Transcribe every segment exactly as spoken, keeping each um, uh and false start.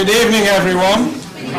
Good evening, everyone.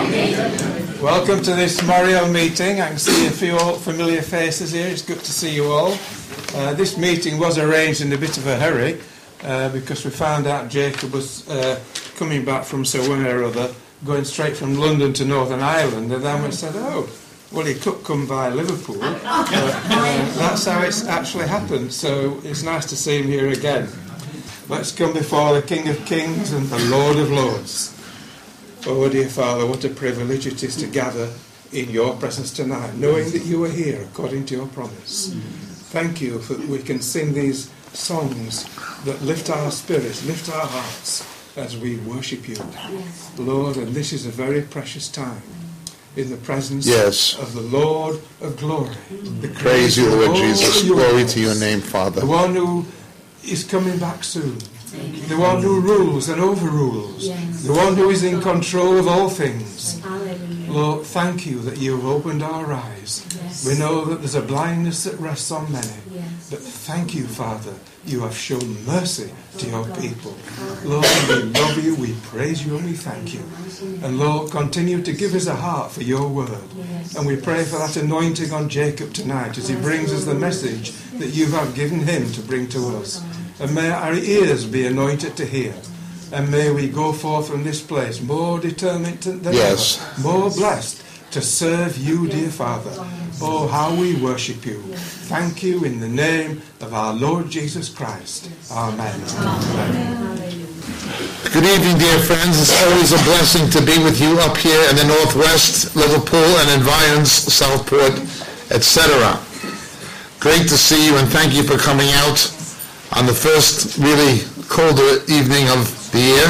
Welcome to this Moriel meeting. I can see a few old familiar faces here. It's good to see you all. Uh, this meeting was arranged in a bit of a hurry uh, because we found out Jacob was uh, coming back from somewhere or other, going straight from London to Northern Ireland, and then we said, oh, well, he could come via Liverpool. But, uh, that's how it's actually happened, so it's nice to see him here again. Let's come before the King of Kings and the Lord of Lords. Oh, dear Father, what a privilege it is to gather in your presence tonight, knowing that you are here according to your promise. Thank you for that we can sing these songs that lift our spirits, lift our hearts as we worship you. Lord, and this is a very precious time in the presence yes. of the Lord of glory. The Praise you, Lord Jesus. Glory to your name, Father. The one who is coming back soon. The one who rules and overrules. Yes. The one who is in control of all things. Hallelujah. Lord, thank you that you have opened our eyes. Yes. We know that there's a blindness that rests on many. Yes. But thank you, Father, you have shown mercy to your people. Lord, we love you, we praise you, and we thank you. And Lord, continue to give us a heart for your word. Yes. And we pray for that anointing on Jacob tonight as he brings us the message that you have given him to bring to us. And may our ears be anointed to hear. And may we go forth from this place more determined than yes. ever, more blessed to serve you, dear Father. Oh, how we worship you. Thank you in the name of our Lord Jesus Christ. Amen. Amen. Good evening, dear friends. It's always a blessing to be with you up here in the Northwest, Liverpool, and environs, Southport, et cetera. Great to see you, and thank you for coming out on the first really colder evening of the year,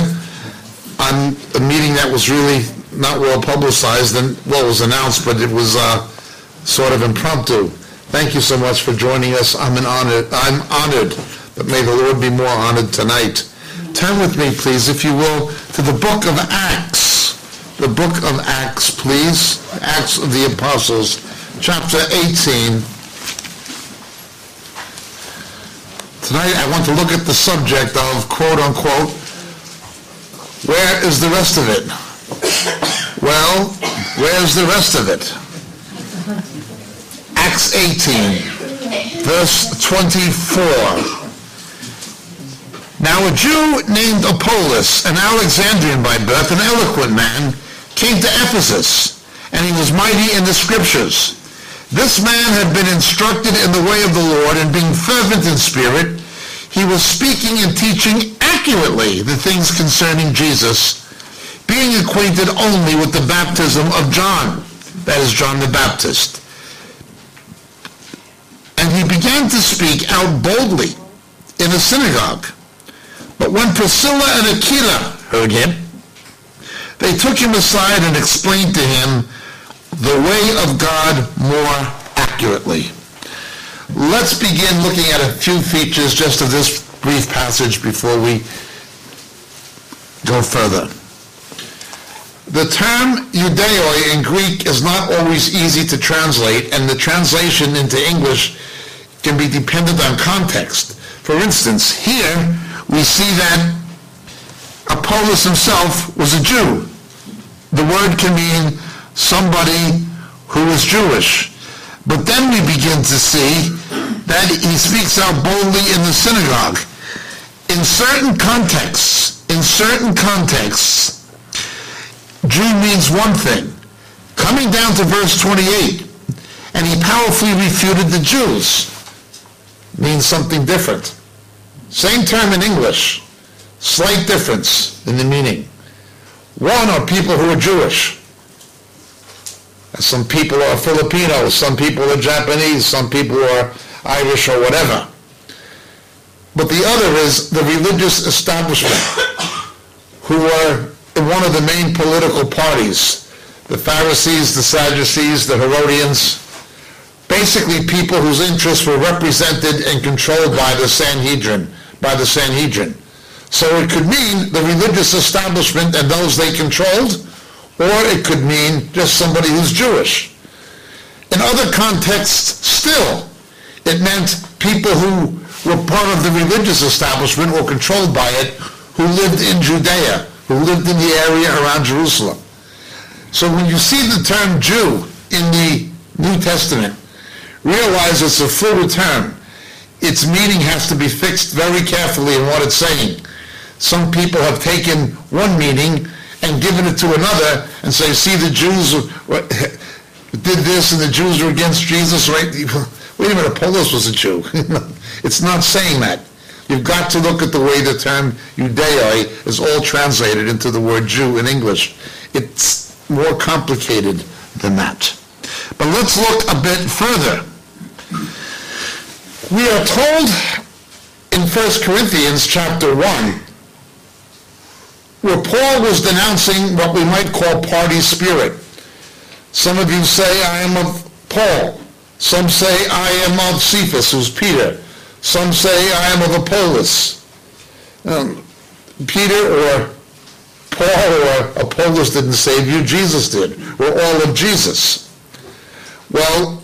on a meeting that was really not well publicized and well, it was announced, but it was uh, sort of impromptu. Thank you so much for joining us. I'm an honored. I'm honored, but may the Lord be more honored tonight. Turn with me, please, if you will, to the book of Acts. The book of Acts, please. Acts of the Apostles, chapter eighteen. Tonight I want to look at the subject of, quote-unquote, where is the rest of it? Well, where's the rest of it? Acts eighteen, verse twenty-four. Now a Jew named Apollos, an Alexandrian by birth, an eloquent man, came to Ephesus, and he was mighty in the Scriptures. This man had been instructed in the way of the Lord, and being fervent in spirit, he was speaking and teaching accurately the things concerning Jesus, being acquainted only with the baptism of John, that is John the Baptist. And he began to speak out boldly in the synagogue. But when Priscilla and Aquila heard him, they took him aside and explained to him the way of God more accurately. Let's begin looking at a few features just of this brief passage before we go further. The term Judaioi in Greek is not always easy to translate, and the translation into English can be dependent on context. For instance, here we see that Apollos himself was a Jew. The word can mean somebody who is Jewish. But then we begin to see that he speaks out boldly in the synagogue. In certain contexts, in certain contexts, Jew means one thing. Coming down to verse twenty-eight, and he powerfully refuted the Jews, means something different. Same term in English, slight difference in the meaning. One are people who are Jewish. Some people are Filipino, some people are Japanese, some people are Irish or whatever. But the other is the religious establishment, who are in one of the main political parties, the Pharisees, the Sadducees, the Herodians, basically people whose interests were represented and controlled by the Sanhedrin, by the Sanhedrin. So it could mean the religious establishment and those they controlled, or it could mean just somebody who's Jewish. In other contexts, still, it meant people who were part of the religious establishment or controlled by it, who lived in Judea, who who lived in the area around Jerusalem. So when you see the term Jew in the New Testament, realize it's a fluid term. Its meaning has to be fixed very carefully in what it's saying. Some people have taken one meaning and given it to another and say, see, the Jews did this and the Jews were against Jesus, right? Wait a minute, Apollos was a Jew. It's not saying that. You've got to look at the way the term Judei is all translated into the word Jew in English. It's more complicated than that. But let's look a bit further. We are told in First Corinthians chapter one, where Paul was denouncing what we might call party spirit. Some of you say, I am of Paul. Some say, I am of Cephas, who's Peter. Some say, I am of Apollos. Um, Peter or Paul or Apollos didn't save you, Jesus did. We're all of Jesus. Well,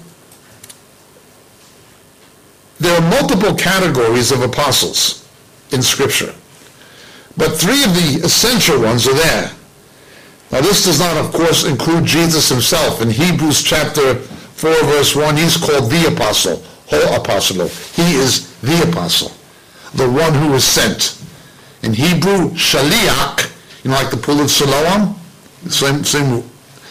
there are multiple categories of apostles in Scripture, but three of the essential ones are there. Now this does not, of course, include Jesus himself. In Hebrews chapter four, verse one, he's called the apostle, ho apostolo. He is the apostle, the one who was sent. In Hebrew, shaliach, you know, like the pool of Siloam, same, same.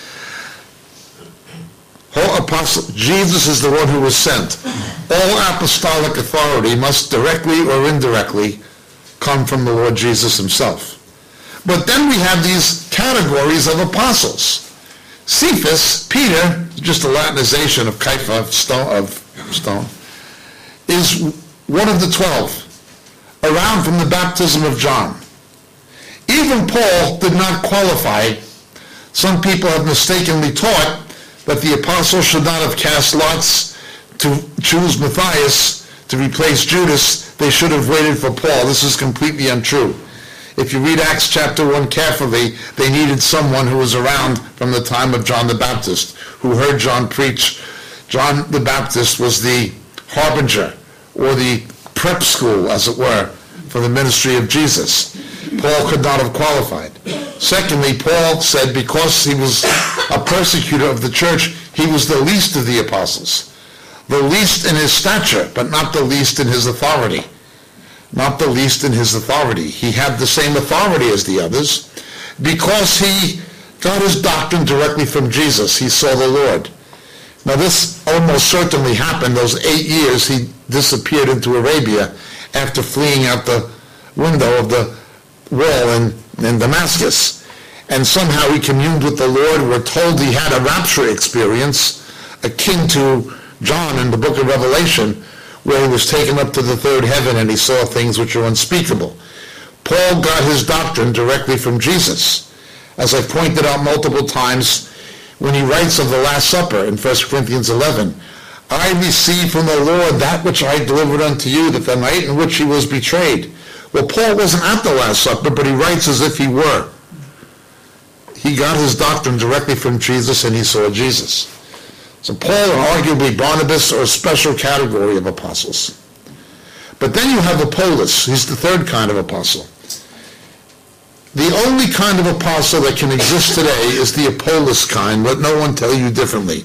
Ho apostle, Jesus is the one who was sent. All apostolic authority must directly or indirectly come from the Lord Jesus himself. But then we have these categories of apostles. Cephas, Peter, just a Latinization of Kepha, of stone, of stone, is one of the twelve, around from the baptism of John. Even Paul did not qualify. Some people have mistakenly taught that the apostles should not have cast lots to choose Matthias to replace Judas. They should have waited for Paul. This is completely untrue. If you read Acts chapter one carefully, they needed someone who was around from the time of John the Baptist, who heard John preach. John the Baptist was the harbinger, or the prep school, as it were, for the ministry of Jesus. Paul could not have qualified. Secondly, Paul said because he was a persecutor of the church, he was the least of the apostles. The least in his stature, but not the least in his authority. Not the least in his authority. He had the same authority as the others because he got his doctrine directly from Jesus. He saw the Lord. Now this almost certainly happened. Those eight years he disappeared into Arabia after fleeing out the window of the wall in, in Damascus. And somehow he communed with the Lord. We're told he had a rapture experience akin to John in the book of Revelation, where he was taken up to the third heaven and he saw things which are unspeakable. Paul got his doctrine directly from Jesus. As I've pointed out multiple times, when he writes of the Last Supper in First Corinthians eleven, I received from the Lord that which I delivered unto you, that the night in which he was betrayed. Well, Paul wasn't at the Last Supper, but he writes as if he were. He got his doctrine directly from Jesus and he saw Jesus. So Paul and arguably Barnabas are a special category of apostles. But then you have Apollos. He's the third kind of apostle. The only kind of apostle that can exist today is the Apollos kind. Let no one tell you differently.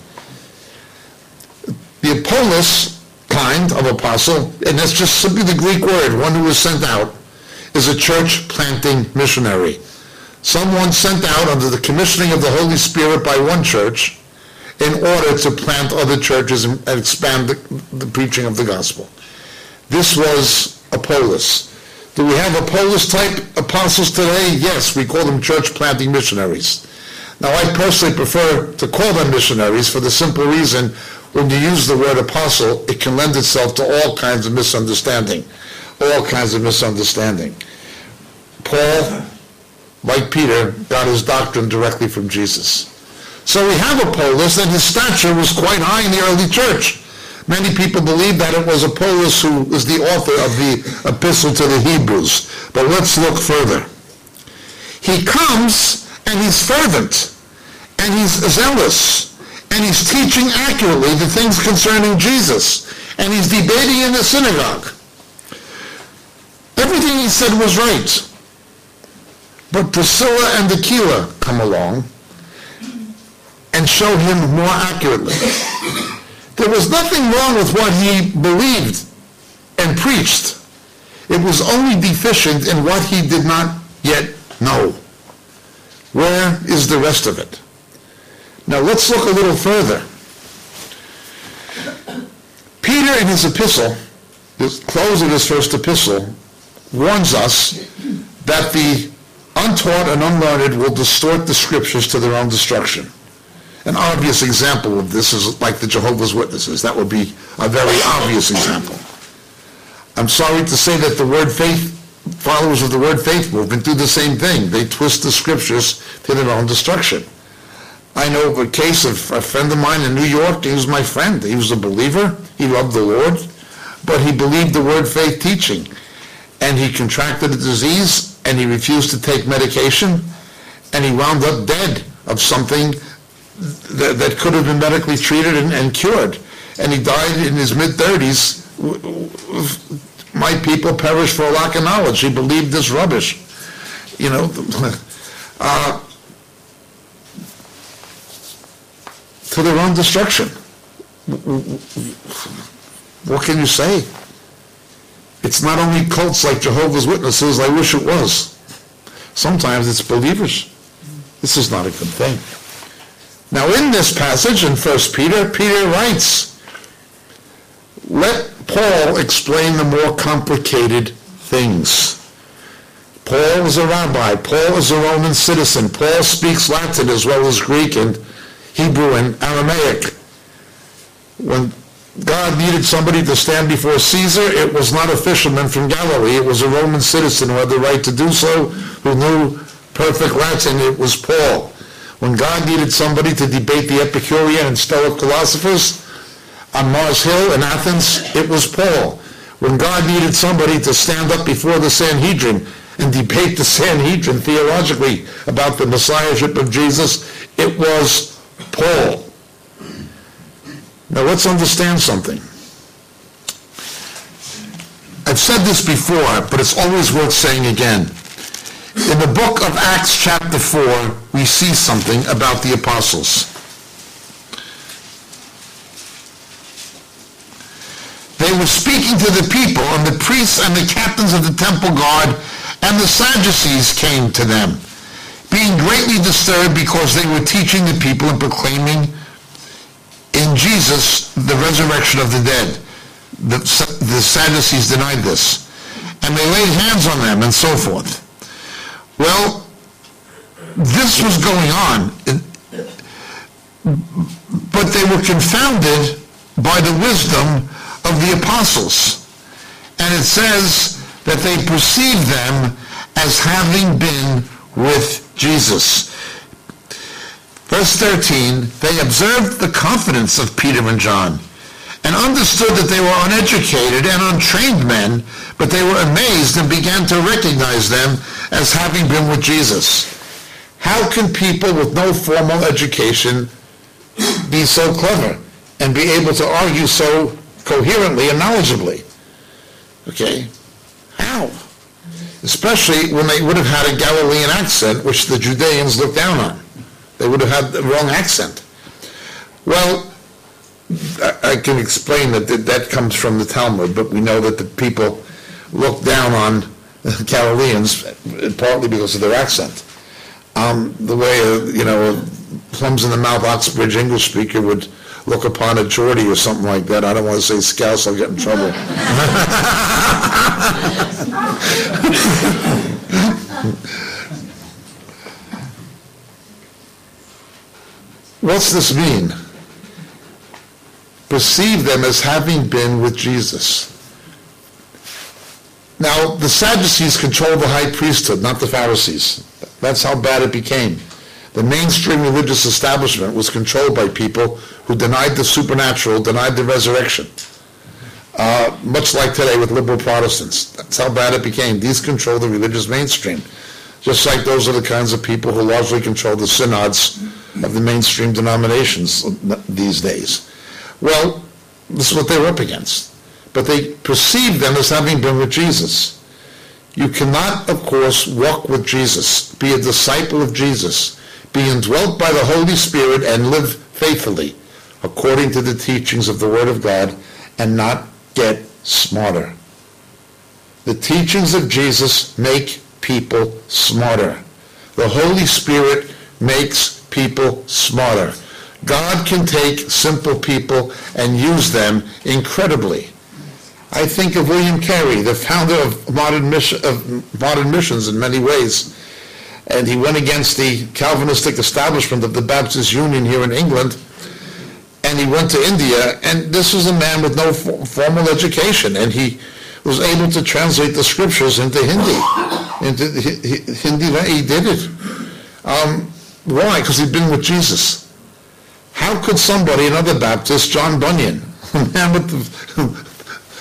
The Apollos kind of apostle, and that's just simply the Greek word, one who was sent out, is a church planting missionary. Someone sent out under the commissioning of the Holy Spirit by one church in order to plant other churches and expand the, the preaching of the gospel. This was Apollos. Do we have Apollos-type apostles today? Yes, we call them church-planting missionaries. Now, I personally prefer to call them missionaries for the simple reason, when you use the word apostle, it can lend itself to all kinds of misunderstanding. All kinds of misunderstanding. Paul, like Peter, got his doctrine directly from Jesus. So we have Apollos, and his stature was quite high in the early church. Many people believe that it was Apollos who was the author of the epistle to the Hebrews. But let's look further. He comes, and he's fervent, and he's zealous, and he's teaching accurately the things concerning Jesus, and he's debating in the synagogue. Everything he said was right. But Priscilla and Aquila come along and show him more accurately. There was nothing wrong with what he believed and preached. It was only deficient in what he did not yet know. Where is the rest of it? Now let's look a little further. Peter in his epistle, the close of his first epistle, warns us that the untaught and unlearned will distort the scriptures to their own destruction. An obvious example of this is like the Jehovah's Witnesses. That would be a very obvious example. I'm sorry to say that the Word Faith, followers of the Word Faith movement do the same thing. They twist the scriptures to their own destruction. I know of a case of a friend of mine in New York. He was my friend. He was a believer. He loved the Lord, but he believed the Word Faith teaching. And he contracted a disease, and he refused to take medication, and he wound up dead of something that, that could have been medically treated and, and cured. And he died in his mid-thirties. My people perished for a lack of knowledge. He believed this rubbish. You know, uh, to their own destruction. What can you say? It's not only cults like Jehovah's Witnesses. I wish it was. Sometimes it's believers. This is not a good thing. Now in this passage in First Peter, Peter writes, let Paul explain the more complicated things. Paul is a rabbi. Paul is a Roman citizen. Paul speaks Latin as well as Greek and Hebrew and Aramaic. When God needed somebody to stand before Caesar, it was not a fisherman from Galilee. It was a Roman citizen who had the right to do so, who knew perfect Latin. It was Paul. When God needed somebody to debate the Epicurean and Stoic philosophers on Mars Hill in Athens, it was Paul. When God needed somebody to stand up before the Sanhedrin and debate the Sanhedrin theologically about the messiahship of Jesus, it was Paul. Now let's understand something. I've said this before, but it's always worth saying again. In the book of Acts chapter four, we see something about the apostles. They were speaking to the people, and the priests and the captains of the temple guard and the Sadducees came to them, being greatly disturbed because they were teaching the people and proclaiming in Jesus the resurrection of the dead. The, the Sadducees denied this. And they laid hands on them and so forth. Well, this was going on, but they were confounded by the wisdom of the apostles. And it says that they perceived them as having been with Jesus. Verse thirteen, they observed the confidence of Peter and John and understood that they were uneducated and untrained men, but they were amazed and began to recognize them as having been with Jesus. How can people with no formal education be so clever and be able to argue so coherently and knowledgeably? Okay, how? Especially when they would have had a Galilean accent, which the Judeans looked down on. They would have had the wrong accent. Well, I can explain that that comes from the Talmud, but we know that the people look down on Galileans partly because of their accent. Um, the way, a, you know, a plums-in-the-mouth Oxbridge English speaker would look upon a Geordie or something like that. I don't want to say Scouse, I'll get in trouble. What's this mean? Perceive them as having been with Jesus. Now, the Sadducees controlled the high priesthood, not the Pharisees. That's how bad it became. The mainstream religious establishment was controlled by people who denied the supernatural, denied the resurrection. Uh, much like today with liberal Protestants. That's how bad it became. These control the religious mainstream. Just like those are the kinds of people who largely control the synods of the mainstream denominations these days. Well, this is what they were up against. But they perceived them as having been with Jesus. You cannot, of course, walk with Jesus, be a disciple of Jesus, be indwelt by the Holy Spirit and live faithfully according to the teachings of the Word of God and not get smarter. The teachings of Jesus make people smarter. The Holy Spirit makes people smarter. God can take simple people and use them incredibly. I think of William Carey, the founder of modern, mission, of modern missions in many ways. And he went against the Calvinistic establishment of the Baptist Union here in England. And he went to India, and this was a man with no for- formal education. And he was able to translate the scriptures into Hindi. Into Hindi, he did it. Um, why? Because he'd been with Jesus. How could somebody, another Baptist, John Bunyan, a man with the,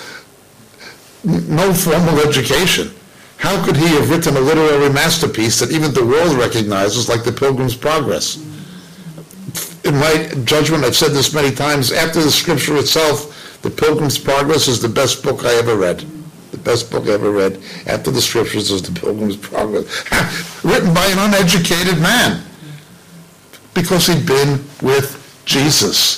no formal education, how could he have written a literary masterpiece that even the world recognizes, like The Pilgrim's Progress? In my judgment, I've said this many times, after the scripture itself, The Pilgrim's Progress is the best book I ever read. The best book I ever read after the scriptures is The Pilgrim's Progress. Written by an uneducated man, because he'd been with Jesus.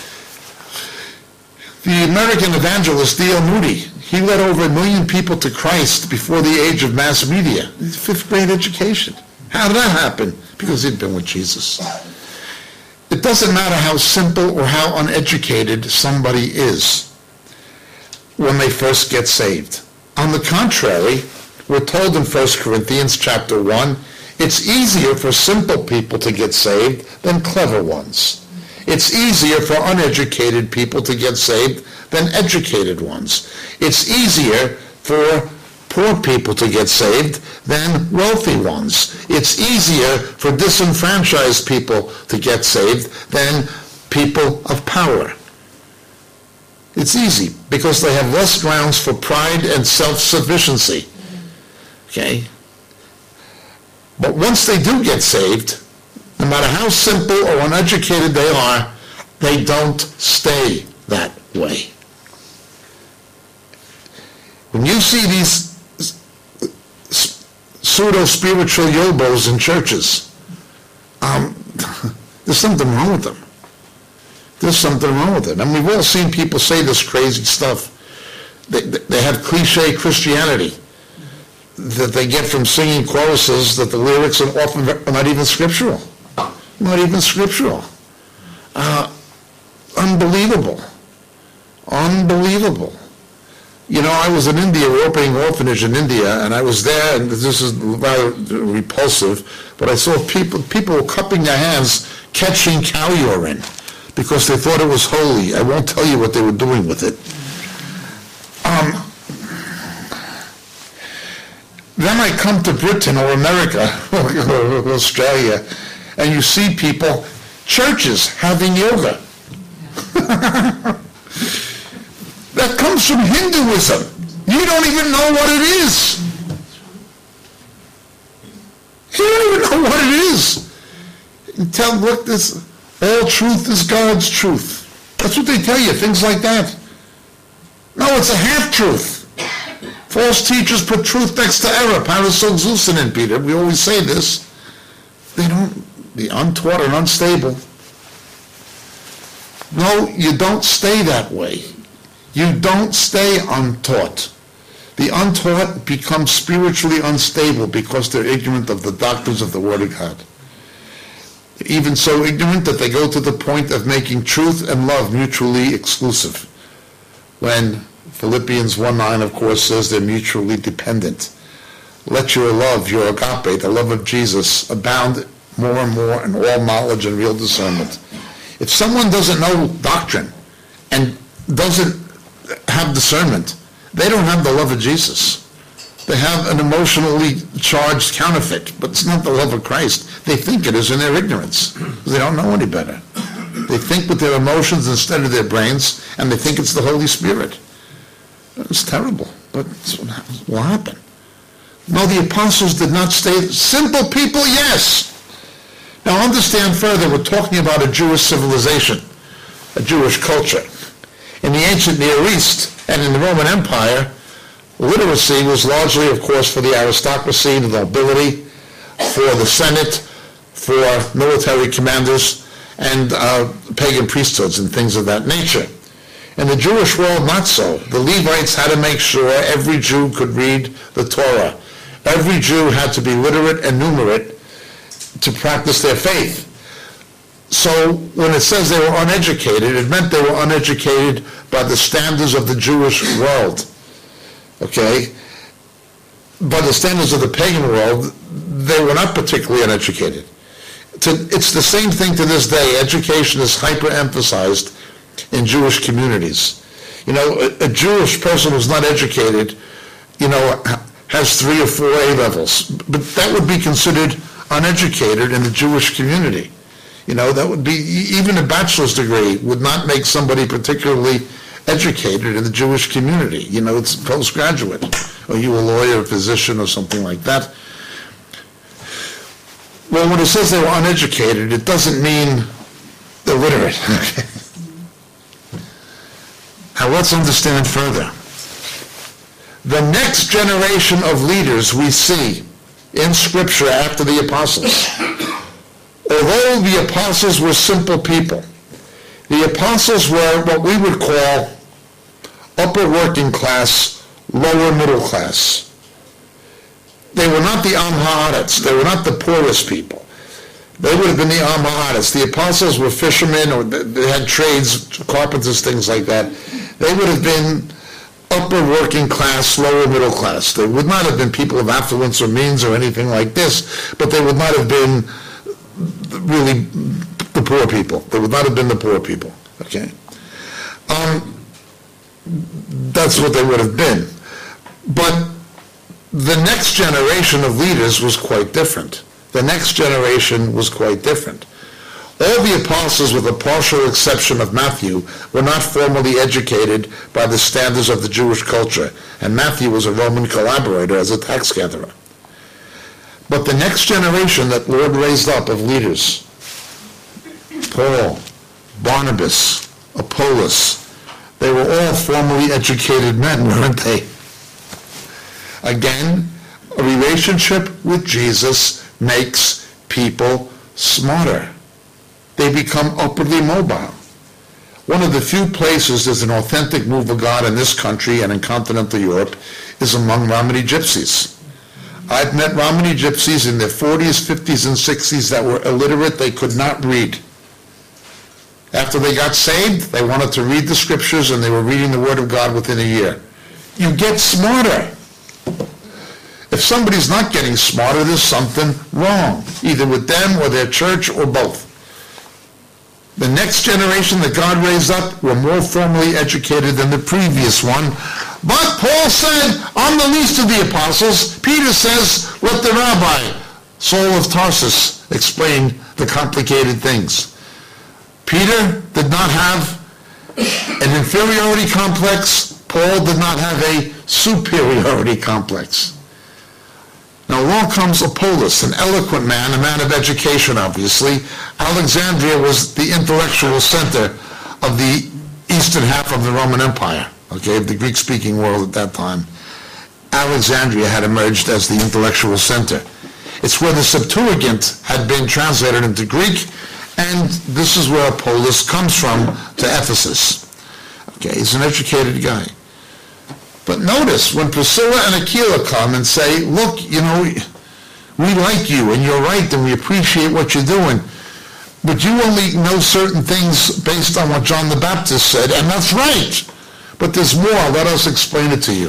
The American evangelist D L Moody, he led over a million people to Christ before the age of mass media. Fifth grade education. How did that happen? Because he'd been with Jesus. It doesn't matter how simple or how uneducated somebody is when they first get saved. On the contrary, we're told in First Corinthians chapter one, it's easier for simple people to get saved than clever ones. It's easier for uneducated people to get saved than educated ones. It's easier for poor people to get saved than wealthy ones. It's easier for disenfranchised people to get saved than people of power. It's easy because they have less grounds for pride and self-sufficiency. Okay? But once they do get saved, no matter how simple or uneducated they are, they don't stay that way. When you see these pseudo-spiritual yobos in churches, um, there's something wrong with them. There's something wrong with it. I mean, we've all seen people say this crazy stuff. They, they have cliche Christianity that they get from singing choruses that the lyrics are often are not even scriptural. Not even scriptural. Uh, unbelievable. Unbelievable. You know, I was in India, we're opening an orphanage in India, and I was there, and this is rather repulsive, but I saw people, people were cupping their hands, catching cow urine, because they thought it was holy. I won't tell you what they were doing with it. Um, then I come to Britain or America or Australia, and you see people, churches having yoga. That comes from Hinduism. You don't even know what it is. You don't even know what it is. You tell, look, this, all truth is God's truth. That's what they tell you, things like that. No, it's a half-truth. False teachers put truth next to error. Paracelsus, Peter. We always say this. They don't, the untaught and unstable. No, you don't stay that way. You don't stay untaught. The untaught become spiritually unstable because they're ignorant of the doctrines of the Word of God. Even so ignorant that they go to the point of making truth and love mutually exclusive. When Philippians one nine, of course, says they're mutually dependent. Let your love, your agape, the love of Jesus, abound more and more in all knowledge and real discernment. If someone doesn't know doctrine and doesn't have discernment, they don't have the love of Jesus. They have an emotionally charged counterfeit, but it's not the love of Christ. They think it is in their ignorance, because they don't know any better. They think with their emotions instead of their brains, and they think it's the Holy Spirit. It's terrible, but it's what will happen. No, the apostles did not stay. Simple people, yes. Now understand further, we're talking about a Jewish civilization, a Jewish culture. In the ancient Near East and in the Roman Empire, Literacy was largely, of course, for the aristocracy, the nobility, for the Senate, for military commanders, and uh, pagan priesthoods and things of that nature. In the Jewish world, not so. The Levites had to make sure every Jew could read the Torah. Every Jew had to be literate and numerate to practice their faith. So when it says they were uneducated, it meant they were uneducated by the standards of the Jewish world. Okay? By the standards of the pagan world, they were not particularly uneducated. To, it's the same thing to this day. Education is hyper-emphasized in Jewish communities. You know, a, a Jewish person who's not educated, you know, has three or four A levels, but that would be considered uneducated in the Jewish community. You know, that would be, even a bachelor's degree would not make somebody particularly educated in the Jewish community. You know, it's postgraduate, or you a lawyer, a physician, or something like that. Well, when it says they were uneducated, it doesn't mean illiterate. Now let's understand further. The next generation of leaders we see in Scripture after the apostles, although the apostles were simple people, the apostles were what we would call upper working class, lower middle class. They were not the Am Haaretz. They were not the poorest people. They would have been the Am Haaretz. The apostles were fishermen, or they had trades, carpenters, things like that. They would have been upper working class, lower middle class. They would not have been people of affluence or means or anything like this, but they would not have been really the poor people. They would not have been the poor people. Okay? Um, that's what they would have been. But the next generation of leaders was quite different. The next generation was quite different. All the apostles, with a partial exception of Matthew, were not formally educated by the standards of the Jewish culture, and Matthew was a Roman collaborator as a tax gatherer. But the next generation that Lord raised up of leaders, Paul, Barnabas, Apollos, they were all formally educated men, weren't they? Again, a relationship with Jesus makes people smarter. They become upwardly mobile. One of the few places there's an authentic move of God in this country and in continental Europe is among Romani gypsies. I've met Romani gypsies in their forties, fifties, and sixties that were illiterate. They could not read. After they got saved, they wanted to read the scriptures, and they were reading the Word of God within a year. You get smarter. If somebody's not getting smarter, there's something wrong, either with them or their church or both. The next generation that God raised up were more formally educated than the previous one. But Paul said, I'm the least of the apostles. Peter says, let the rabbi, Saul of Tarsus, explain the complicated things. Peter did not have an inferiority complex. Paul did not have a superiority complex. Now along comes Apollos, an eloquent man, a man of education, obviously. Alexandria was the intellectual center of the eastern half of the Roman Empire, okay, of the Greek-speaking world at that time. Alexandria had emerged as the intellectual center. It's where the Septuagint had been translated into Greek, and this is where Apollos comes from, to Ephesus. Okay, he's an educated guy. But notice, when Priscilla and Aquila come and say, look, you know, we like you, and you're right, and we appreciate what you're doing, but you only know certain things based on what John the Baptist said, and that's right. But there's more. Let us explain it to you.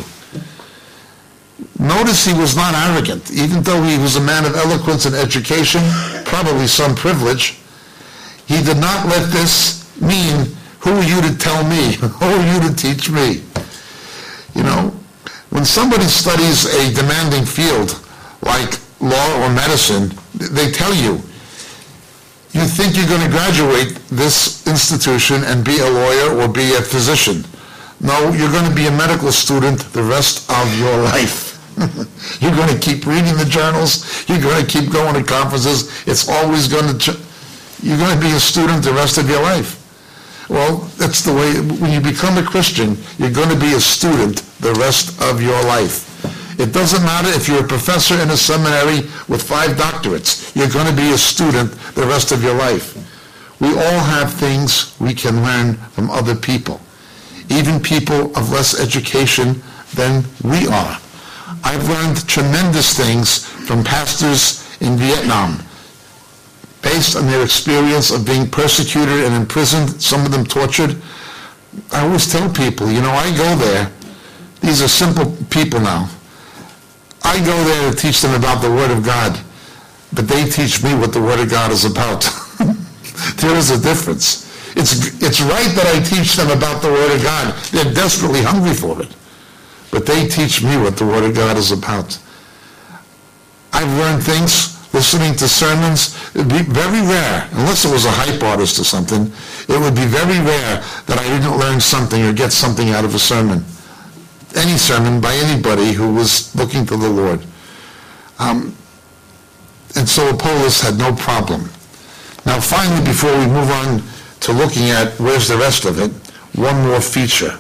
Notice he was not arrogant. Even though he was a man of eloquence and education, probably some privilege, he did not let this mean, who are you to tell me? Who are you to teach me? You know, when somebody studies a demanding field like law or medicine, they tell you, you think you're going to graduate this institution and be a lawyer or be a physician. No, you're going to be a medical student the rest of your life. You're going to keep reading the journals. You're going to keep going to conferences. It's always going to, you're going to be a student the rest of your life. Well, that's the way, when you become a Christian, you're going to be a student the rest of your life. It doesn't matter if you're a professor in a seminary with five doctorates. You're going to be a student the rest of your life. We all have things we can learn from other people, even people of less education than we are. I've learned tremendous things from pastors in Vietnam, based on their experience of being persecuted and imprisoned, some of them tortured. I always tell people, you know, I go there. These are simple people now. I go there to teach them about the Word of God, but they teach me what the Word of God is about. There is a difference. It's, it's right that I teach them about the Word of God. They're desperately hungry for it. But they teach me what the Word of God is about. I've learned things listening to sermons. It would be very rare, unless it was a hype artist or something, it would be very rare that I didn't learn something or get something out of a sermon. Any sermon by anybody who was looking to the Lord. Um, and so Apollos had no problem. Now finally, before we move on to looking at where's the rest of it, one more feature.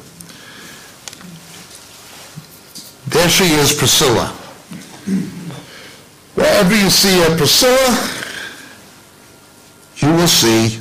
There she is, Priscilla. Wherever you see a Priscilla, you will see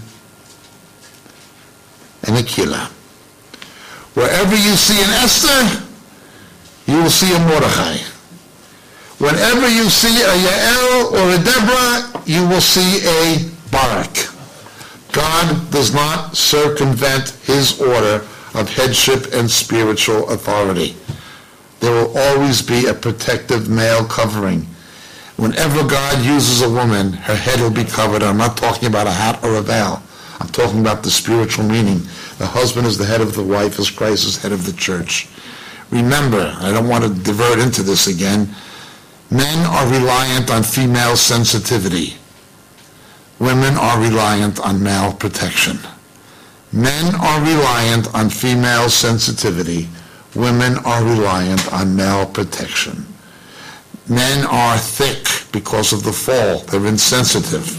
an Aquila. Wherever you see an Esther, you will see a Mordechai. Whenever you see a Yael or a Deborah, you will see a Barak. God does not circumvent his order of headship and spiritual authority. There will always be a protective male covering. Whenever God uses a woman, her head will be covered. I'm not talking about a hat or a veil. I'm talking about the spiritual meaning. The husband is the head of the wife as Christ is head of the church. Remember, I don't want to divert into this again, men are reliant on female sensitivity. Women are reliant on male protection. Men are reliant on female sensitivity. Women are reliant on male protection. Men are thick because of the fall. They're insensitive.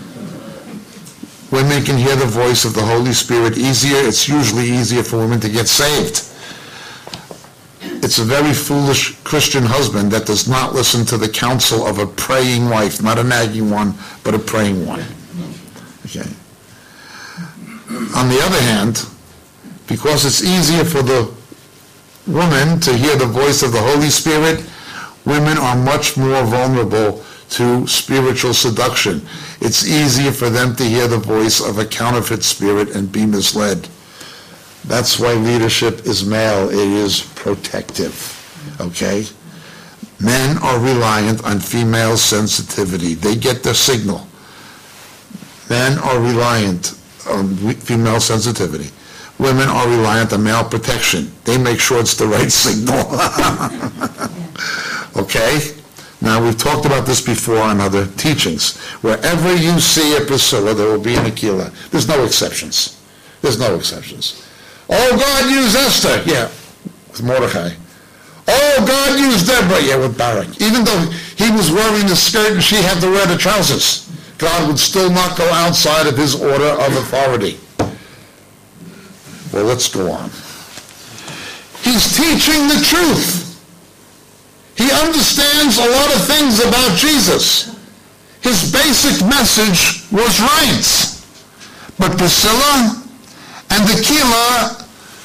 Women can hear the voice of the Holy Spirit easier. It's usually easier for women to get saved. It's a very foolish Christian husband that does not listen to the counsel of a praying wife, not a nagging one, but a praying one. Okay. On the other hand, because it's easier for the woman to hear the voice of the Holy Spirit, women are much more vulnerable to spiritual seduction. It's easier for them to hear the voice of a counterfeit spirit and be misled. That's why leadership is male. It is protective. Okay? Men are reliant on female sensitivity. They get their signal. Men are reliant on female sensitivity. Women are reliant on male protection. They make sure it's the right signal. Okay? Now, we've talked about this before in other teachings. Wherever you see a Priscilla, there will be an Aquila. There's no exceptions. There's no exceptions. Oh, God used Esther. Yeah, with Mordechai. Oh, God used Deborah. Yeah, with Barak. Even though he was wearing the skirt and she had to wear the trousers, God would still not go outside of his order of authority. Well, let's go on. He's teaching the truth. He understands a lot of things about Jesus. His basic message was right. But Priscilla and Aquila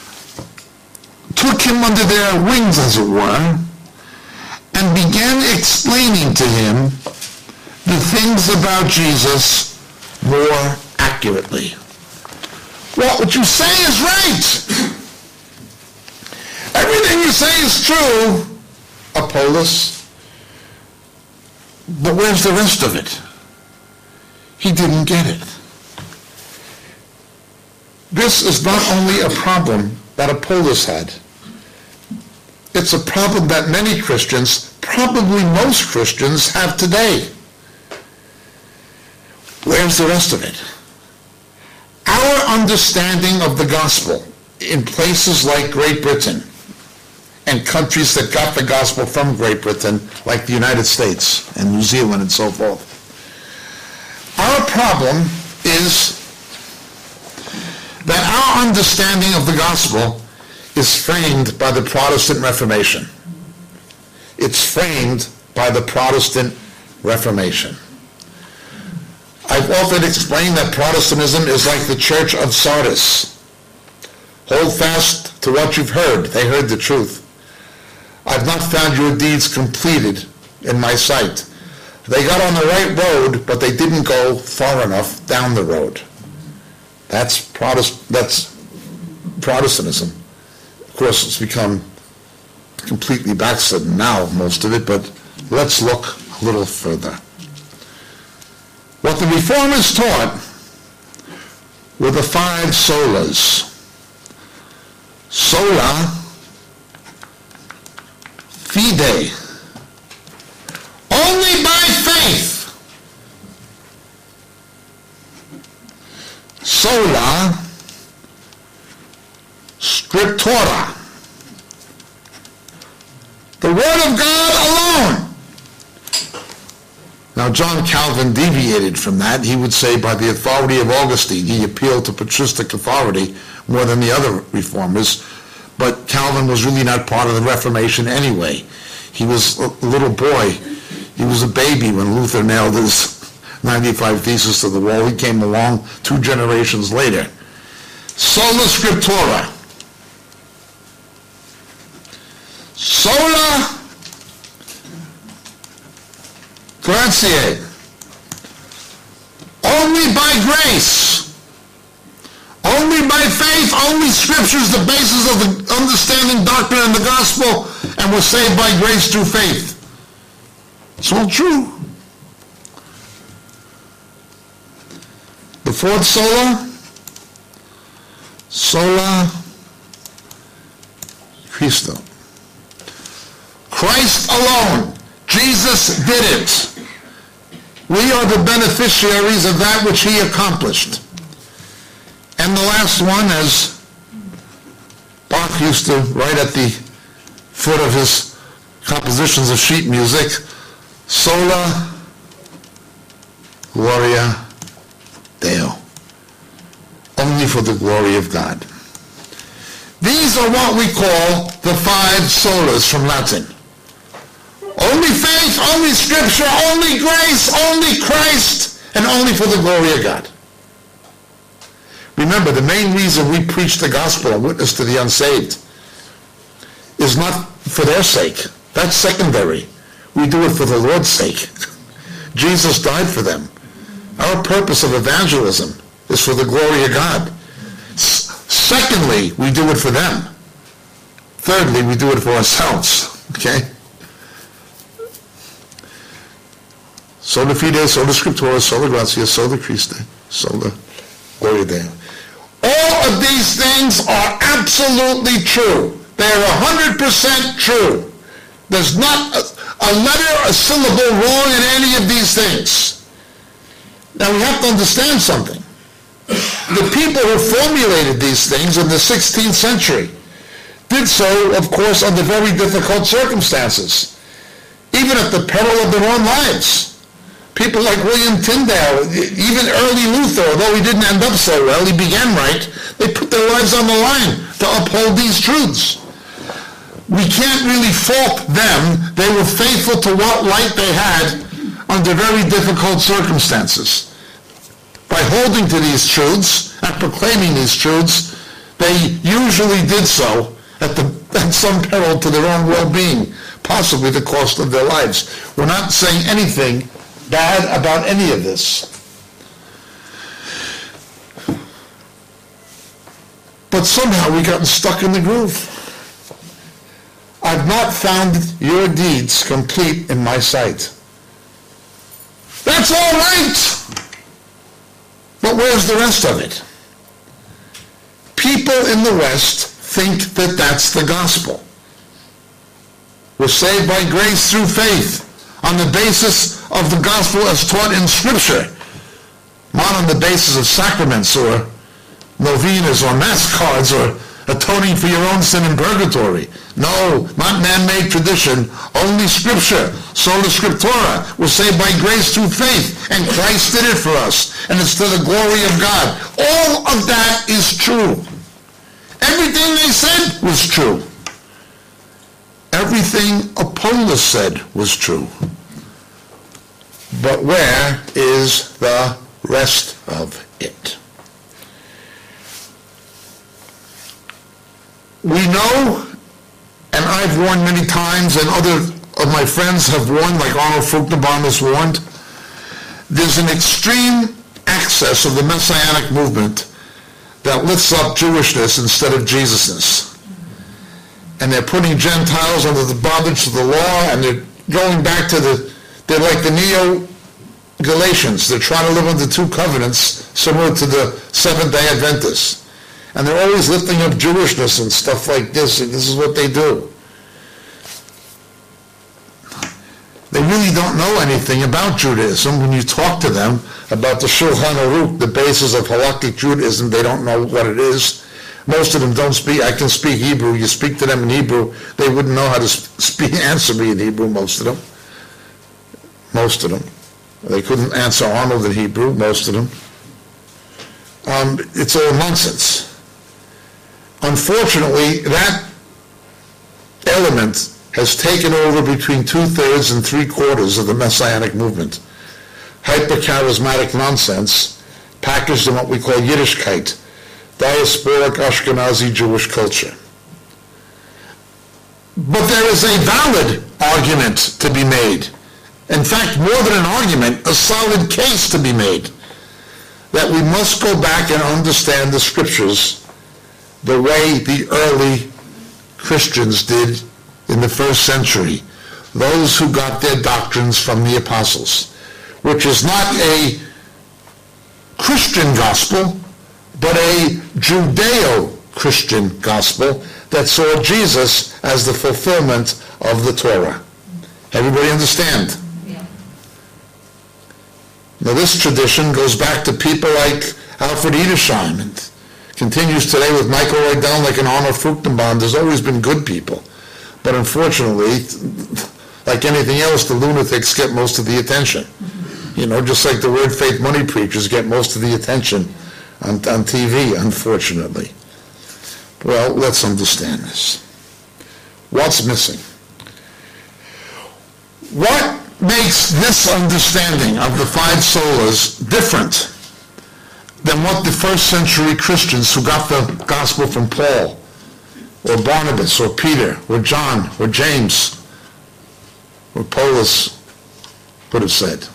took him under their wings, as it were, and began explaining to him the things about Jesus more accurately. Well, what you say is right. Everything you say is true, Apollos. But where's the rest of it? He didn't get it. This is not only a problem that Apollos had. It's a problem that many Christians, probably most Christians, have today. Where's the rest of it? Our understanding of the gospel in places like Great Britain and countries that got the gospel from Great Britain, like the United States and New Zealand and so forth. Our problem is that our understanding of the gospel is framed by the Protestant Reformation. It's framed by the Protestant Reformation. I've often explained that Protestantism is like the Church of Sardis. Hold fast to what you've heard. They heard the truth. I've not found your deeds completed in my sight. They got on the right road, but they didn't go far enough down the road. That's Protest, that's Protestantism. Of course, it's become completely backslidden now, most of it, but let's look a little further. What the Reformers taught were the five solas. Sola fide. Only by faith. Sola scriptura. The Word of God alone. Now, John Calvin deviated from that. He would say by the authority of Augustine. He appealed to patristic authority more than the other reformers. But Calvin was really not part of the Reformation anyway. He was a little boy. He was a baby when Luther nailed his ninety-five Theses to the wall. He came along two generations later. Sola Scriptura. Sola Gratiae. Only by grace. Only by faith. Only Scripture is the basis of the understanding doctrine and the gospel, and we're saved by grace through faith. It's all true. The fourth sola, sola Christo. Christ alone. Jesus did it. We are the beneficiaries of that which he accomplished. And the last one, as Bach used to write at the foot of his compositions of sheet music, sola gloria Deo. Only for the glory of God. These are what we call the five solas from Latin. Only faith, only Scripture, only grace, only Christ, and only for the glory of God. Remember, the main reason we preach the gospel and witness to the unsaved is not for their sake. That's secondary. We do it for the Lord's sake. Jesus died for them. Our purpose of evangelism is for the glory of God. S- secondly, we do it for them. Thirdly, we do it for ourselves. Okay? Sola fide, sola scriptura, sola gratia, sola Christe, sola gloria Deo. All of these things are absolutely true. They are one hundred percent true. There's not a, a letter, a syllable wrong in any of these things. Now we have to understand something. The people who formulated these things in the sixteenth century did so, of course, under very difficult circumstances, even at the peril of their own lives. People like William Tyndale, even early Luther, although he didn't end up so well, he began right, they put their lives on the line to uphold these truths. We can't really fault them. They were faithful to what light they had under very difficult circumstances. By holding to these truths and proclaiming these truths, they usually did so at, the, at some peril to their own well-being, possibly the cost of their lives. We're not saying anything bad about any of this. But somehow we've gotten stuck in the groove. I've not found your deeds complete in my sight. That's all right! But where's the rest of it? People in the West think that that's the gospel. We're saved by grace through faith, on the basis of the gospel as taught in Scripture, not on the basis of sacraments or novenas or mass cards or atoning for your own sin in purgatory. No, not man-made tradition, only Scripture, sola scriptura. We're saved by grace through faith, and Christ did it for us, and it's to the glory of God. All of that is true. Everything everything they said was true. Everything Apollos said was true. But where is the rest of it? We know, and I've warned many times, and other of my friends have warned, like Arnold Fruchtenbaum has warned, there's an extreme access of the Messianic movement that lifts up Jewishness instead of Jesusness. And they're putting Gentiles under the bondage of the law, and they're going back to the, they're like the Neo-Galatians. They're trying to live under two covenants, similar to the Seventh-day Adventists. And they're always lifting up Jewishness and stuff like this, and this is what they do. They really don't know anything about Judaism. When you talk to them about the Shulchan Aruch, the basis of halakhic Judaism, they don't know what it is. Most of them don't speak. I can speak Hebrew. You speak to them in Hebrew, they wouldn't know how to speak, answer me in Hebrew, most of them. Most of them. They couldn't answer Arnold in Hebrew, most of them. Um, it's all nonsense. Unfortunately, that element has taken over between two-thirds and three-quarters of the Messianic movement. Hyper-charismatic nonsense packaged in what we call Yiddishkeit, diasporic Ashkenazi Jewish culture. But there is a valid argument to be made. In fact, more than an argument, a solid case to be made, that we must go back and understand the scriptures the way the early Christians did in the first century, those who got their doctrines from the apostles, which is not a Christian gospel, but a Judeo-Christian gospel that saw Jesus as the fulfillment of the Torah. Everybody understand? Yeah. Now this tradition goes back to people like Alfred Edersheim and continues today with Michael Rydelnik and Arnold Fruchtenbaum. There's always been good people. But unfortunately, like anything else, the lunatics get most of the attention. You know, just like the word faith money preachers get most of the attention on, on T V, unfortunately. Well, let's understand this. What's missing? What makes this understanding of the five solas different than what the first century Christians who got the gospel from Paul, or Barnabas, or Peter, or John, or James, or Paulus would have said?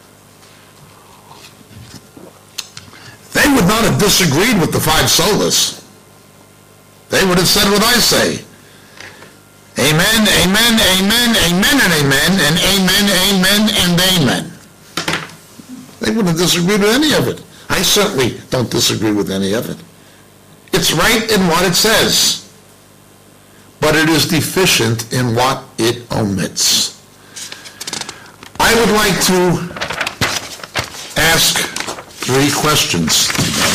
They would not have disagreed with the five solas. They would have said what I say. Amen, amen, amen, amen, and amen, and amen, amen, and amen. They wouldn't have disagreed with any of it. I certainly don't disagree with any of it. It's right in what it says, but it is deficient in what it omits. I would like to ask three questions,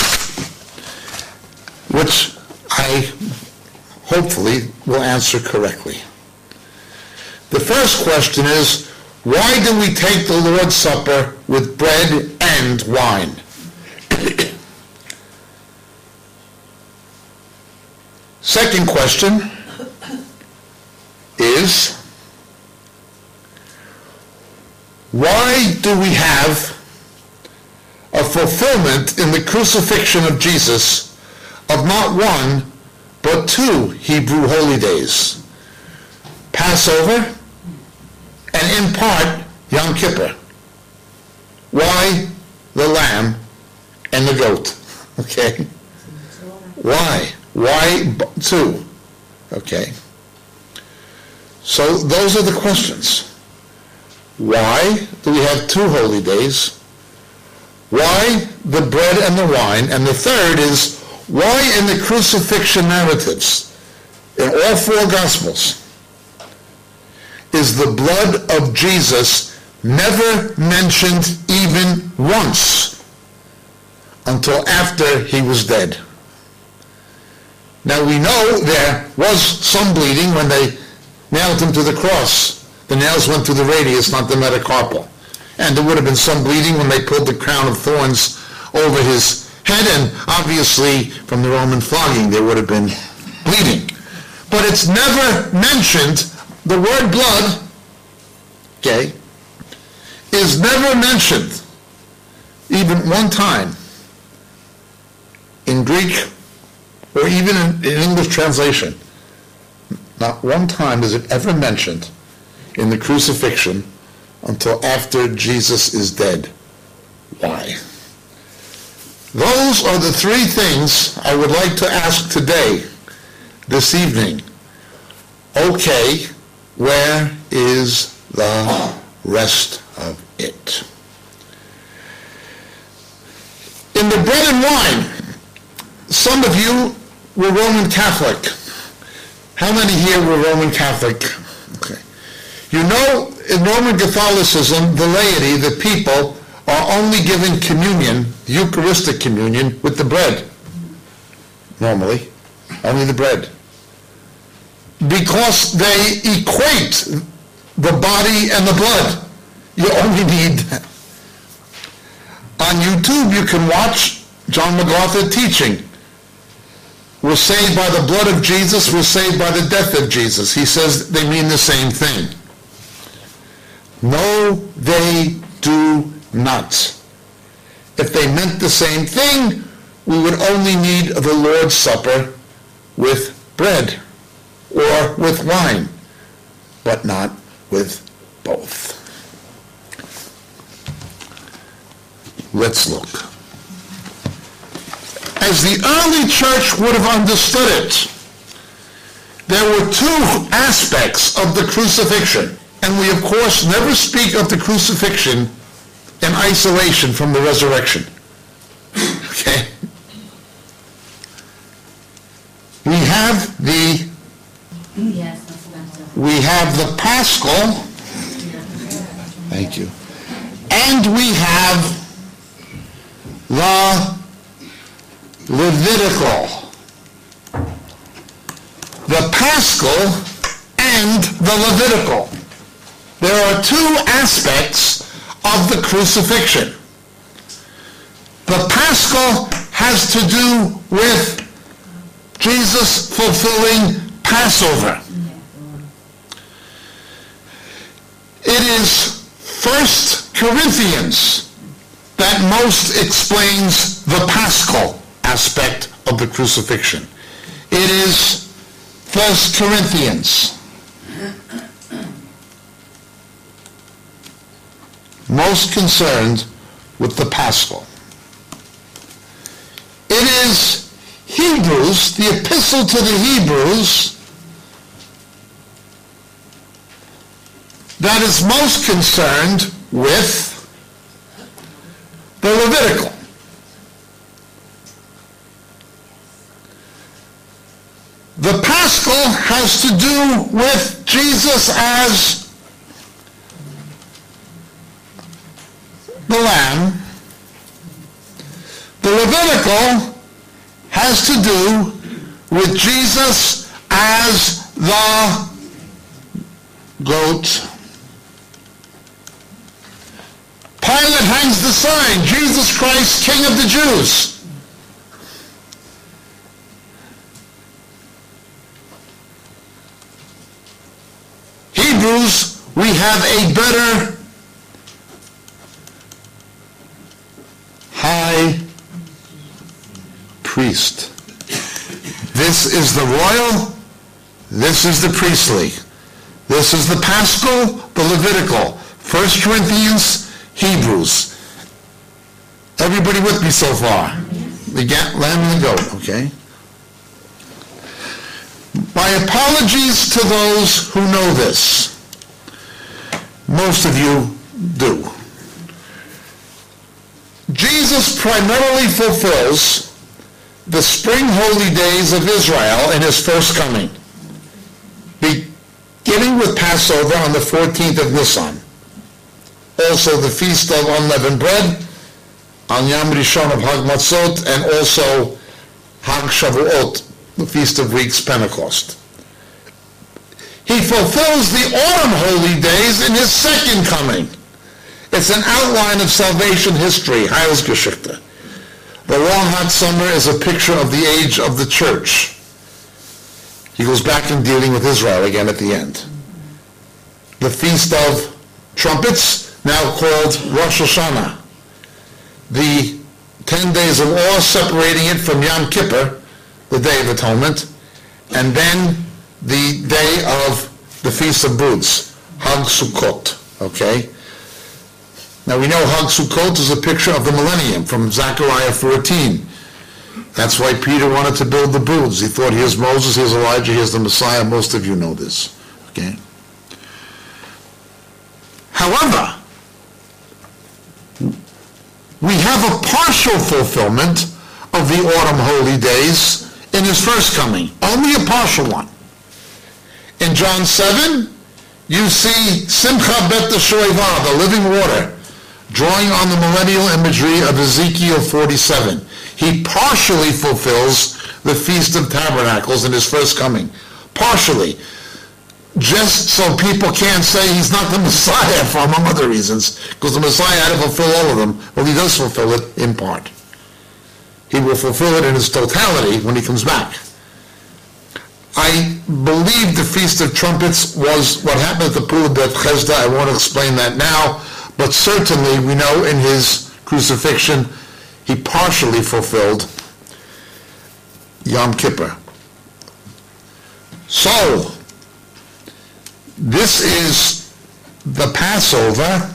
which I hopefully will answer correctly. The first question is, why do we take the Lord's Supper with bread and wine? Second question is, why do we have a fulfillment in the crucifixion of Jesus of not one, but two Hebrew holy days? Passover and in part Yom Kippur. Why the lamb and the goat? Okay. Why? Why two? Okay. So those are the questions. Why do we have two holy days? Why the bread and the wine? And the third is, why in the crucifixion narratives, in all four Gospels, is the blood of Jesus never mentioned even once until after he was dead? Now we know there was some bleeding when they nailed him to the cross. The nails went through the radius, not the metacarpal. And there would have been some bleeding when they pulled the crown of thorns over his head, and obviously from the Roman flogging there would have been bleeding. But it's never mentioned, the word blood, okay, is never mentioned even one time in Greek or even in, in English translation. Not one time is it ever mentioned in the crucifixion until after Jesus is dead. Why? Those are the three things I would like to ask today, this evening. Okay, where is the rest of it? In the bread and wine, some of you were Roman Catholic. How many here were Roman Catholic? Okay. You know, in Roman Catholicism, the laity, the people, are only given communion, Eucharistic communion, with the bread. Normally, only the bread. Because they equate the body and the blood. You only need that. On YouTube, you can watch John MacArthur teaching. We're saved by the blood of Jesus, we're saved by the death of Jesus. He says they mean the same thing. No, they do not. If they meant the same thing, we would only need the Lord's Supper with bread or with wine, but not with both. Let's look. As the early church would have understood it, there were two aspects of the crucifixion, and we of course never speak of the crucifixion in isolation from the resurrection. Okay? We have the we have the Paschal, thank you, and we have the Levitical. The Paschal and the Levitical. There are two aspects of the crucifixion. The Paschal has to do with Jesus fulfilling Passover. It is First Corinthians that most explains the Paschal aspect of the crucifixion. It is First Corinthians. Most concerned with the Paschal. It is Hebrews, the epistle to the Hebrews, that is most concerned with the Levitical. The Paschal has to do with Jesus as the Lamb. The Levitical has to do with Jesus as the goat. Pilate hangs the sign, Jesus Christ, King of the Jews. Hebrews, we have a better high priest. This is the royal, this is the priestly. This is the Paschal, the Levitical. First Corinthians, Hebrews. Everybody with me so far? The lamb and the goat, okay? My apologies to those who know this. Most of you do. Jesus primarily fulfills the spring holy days of Israel in his first coming, beginning with Passover on the fourteenth of Nisan. Also the Feast of Unleavened Bread on Yom Rishon of Hag Matzot, and also Hag Shavuot, the Feast of Weeks, Pentecost. He fulfills the autumn holy days in his second coming. It's an outline of salvation history, Heilsgeschichte. The long hot summer is a picture of the age of the church. He goes back in dealing with Israel again at the end. The Feast of Trumpets, now called Rosh Hashanah. The ten days of awe separating it from Yom Kippur, the Day of Atonement, and then the day of the Feast of Booths, Hag Sukkot, okay? Now we know Hag Sukkot is a picture of the millennium from Zechariah fourteen. That's why Peter wanted to build the booths. He thought, here's Moses, here's Elijah, here's the Messiah. Most of you know this, okay? However, we have a partial fulfillment of the autumn holy days in his first coming, only a partial one. In John seven, you see Simcha Bet Shoeva, the living water, drawing on the millennial imagery of Ezekiel forty-seven. He partially fulfills the Feast of Tabernacles in his first coming. Partially. Just so people can't say he's not the Messiah for among other reasons, because the Messiah had to fulfill all of them. Well, he does fulfill it in part. He will fulfill it in its totality when he comes back. I believe the Feast of Trumpets was what happened at the Pool of Bethesda. I won't explain that now, but certainly we know in his crucifixion he partially fulfilled Yom Kippur. So, this is the Passover.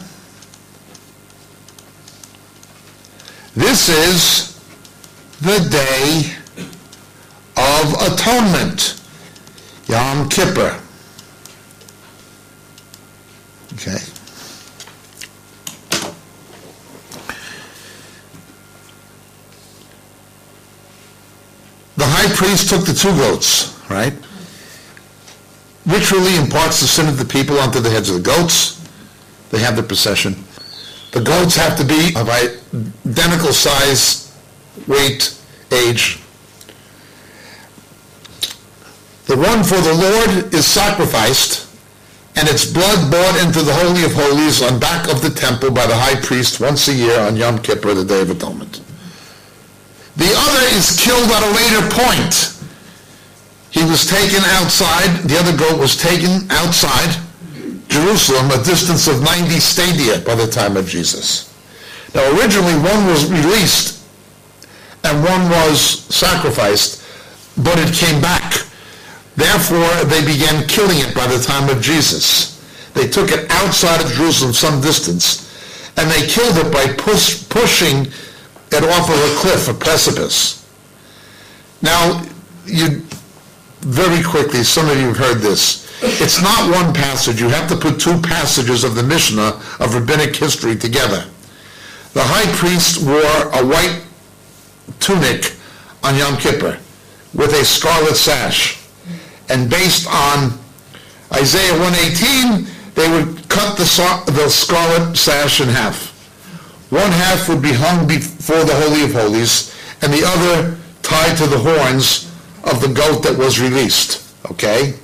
This is the Day of Atonement, Yom Kippur. Okay. The high priest took the two goats, right? Ritually imparts the sin of the people onto the heads of the goats. They have the procession. The goats have to be of identical size, weight, age. The one for the Lord is sacrificed, and its blood brought into the Holy of Holies on back of the temple by the high priest once a year on Yom Kippur, the Day of Atonement. The other is killed at a later point. He was taken outside, the other goat was taken outside Jerusalem, a distance of ninety stadia by the time of Jesus. Now originally one was released and one was sacrificed, but it came back. Therefore they began killing it by the time of Jesus. They took it outside of Jerusalem some distance, and they killed it by push, pushing it off of a cliff, a precipice. Now, you very quickly, some of you have heard this. It's not one passage. You have to put two passages of the Mishnah of rabbinic history together. The high priest wore a white tunic on Yom Kippur with a scarlet sash. And based on Isaiah one eighteen, they would cut the, the scarlet sash in half. One half would be hung before the Holy of Holies, and the other tied to the horns of the goat that was released. Okay?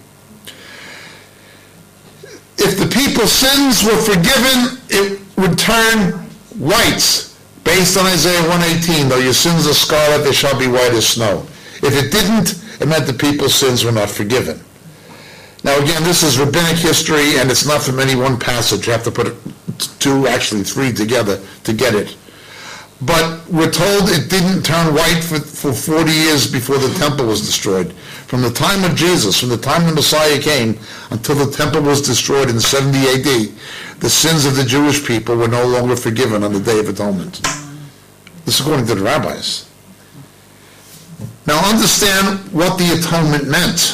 If the people's sins were forgiven, it would turn white, based on Isaiah one eighteen. Though your sins are scarlet, they shall be white as snow. If it didn't, it meant the people's sins were not forgiven. Now again, this is rabbinic history, and it's not from any one passage. You have to put it, two, actually three together to get it. But we're told it didn't turn white for, for forty years before the temple was destroyed. From the time of Jesus, from the time the Messiah came, until the temple was destroyed in seventy A D, the sins of the Jewish people were no longer forgiven on the Day of Atonement. This is according to the rabbis. Now understand what the atonement meant.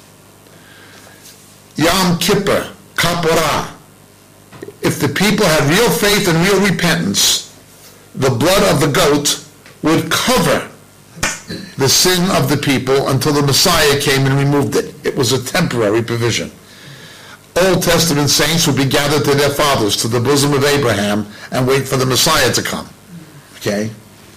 Yom Kippur, Kapora. If the people had real faith and real repentance, the blood of the goat would cover the sin of the people until the Messiah came and removed it. It was a temporary provision. Old Testament saints would be gathered to their fathers, to the bosom of Abraham, and wait for the Messiah to come. Okay?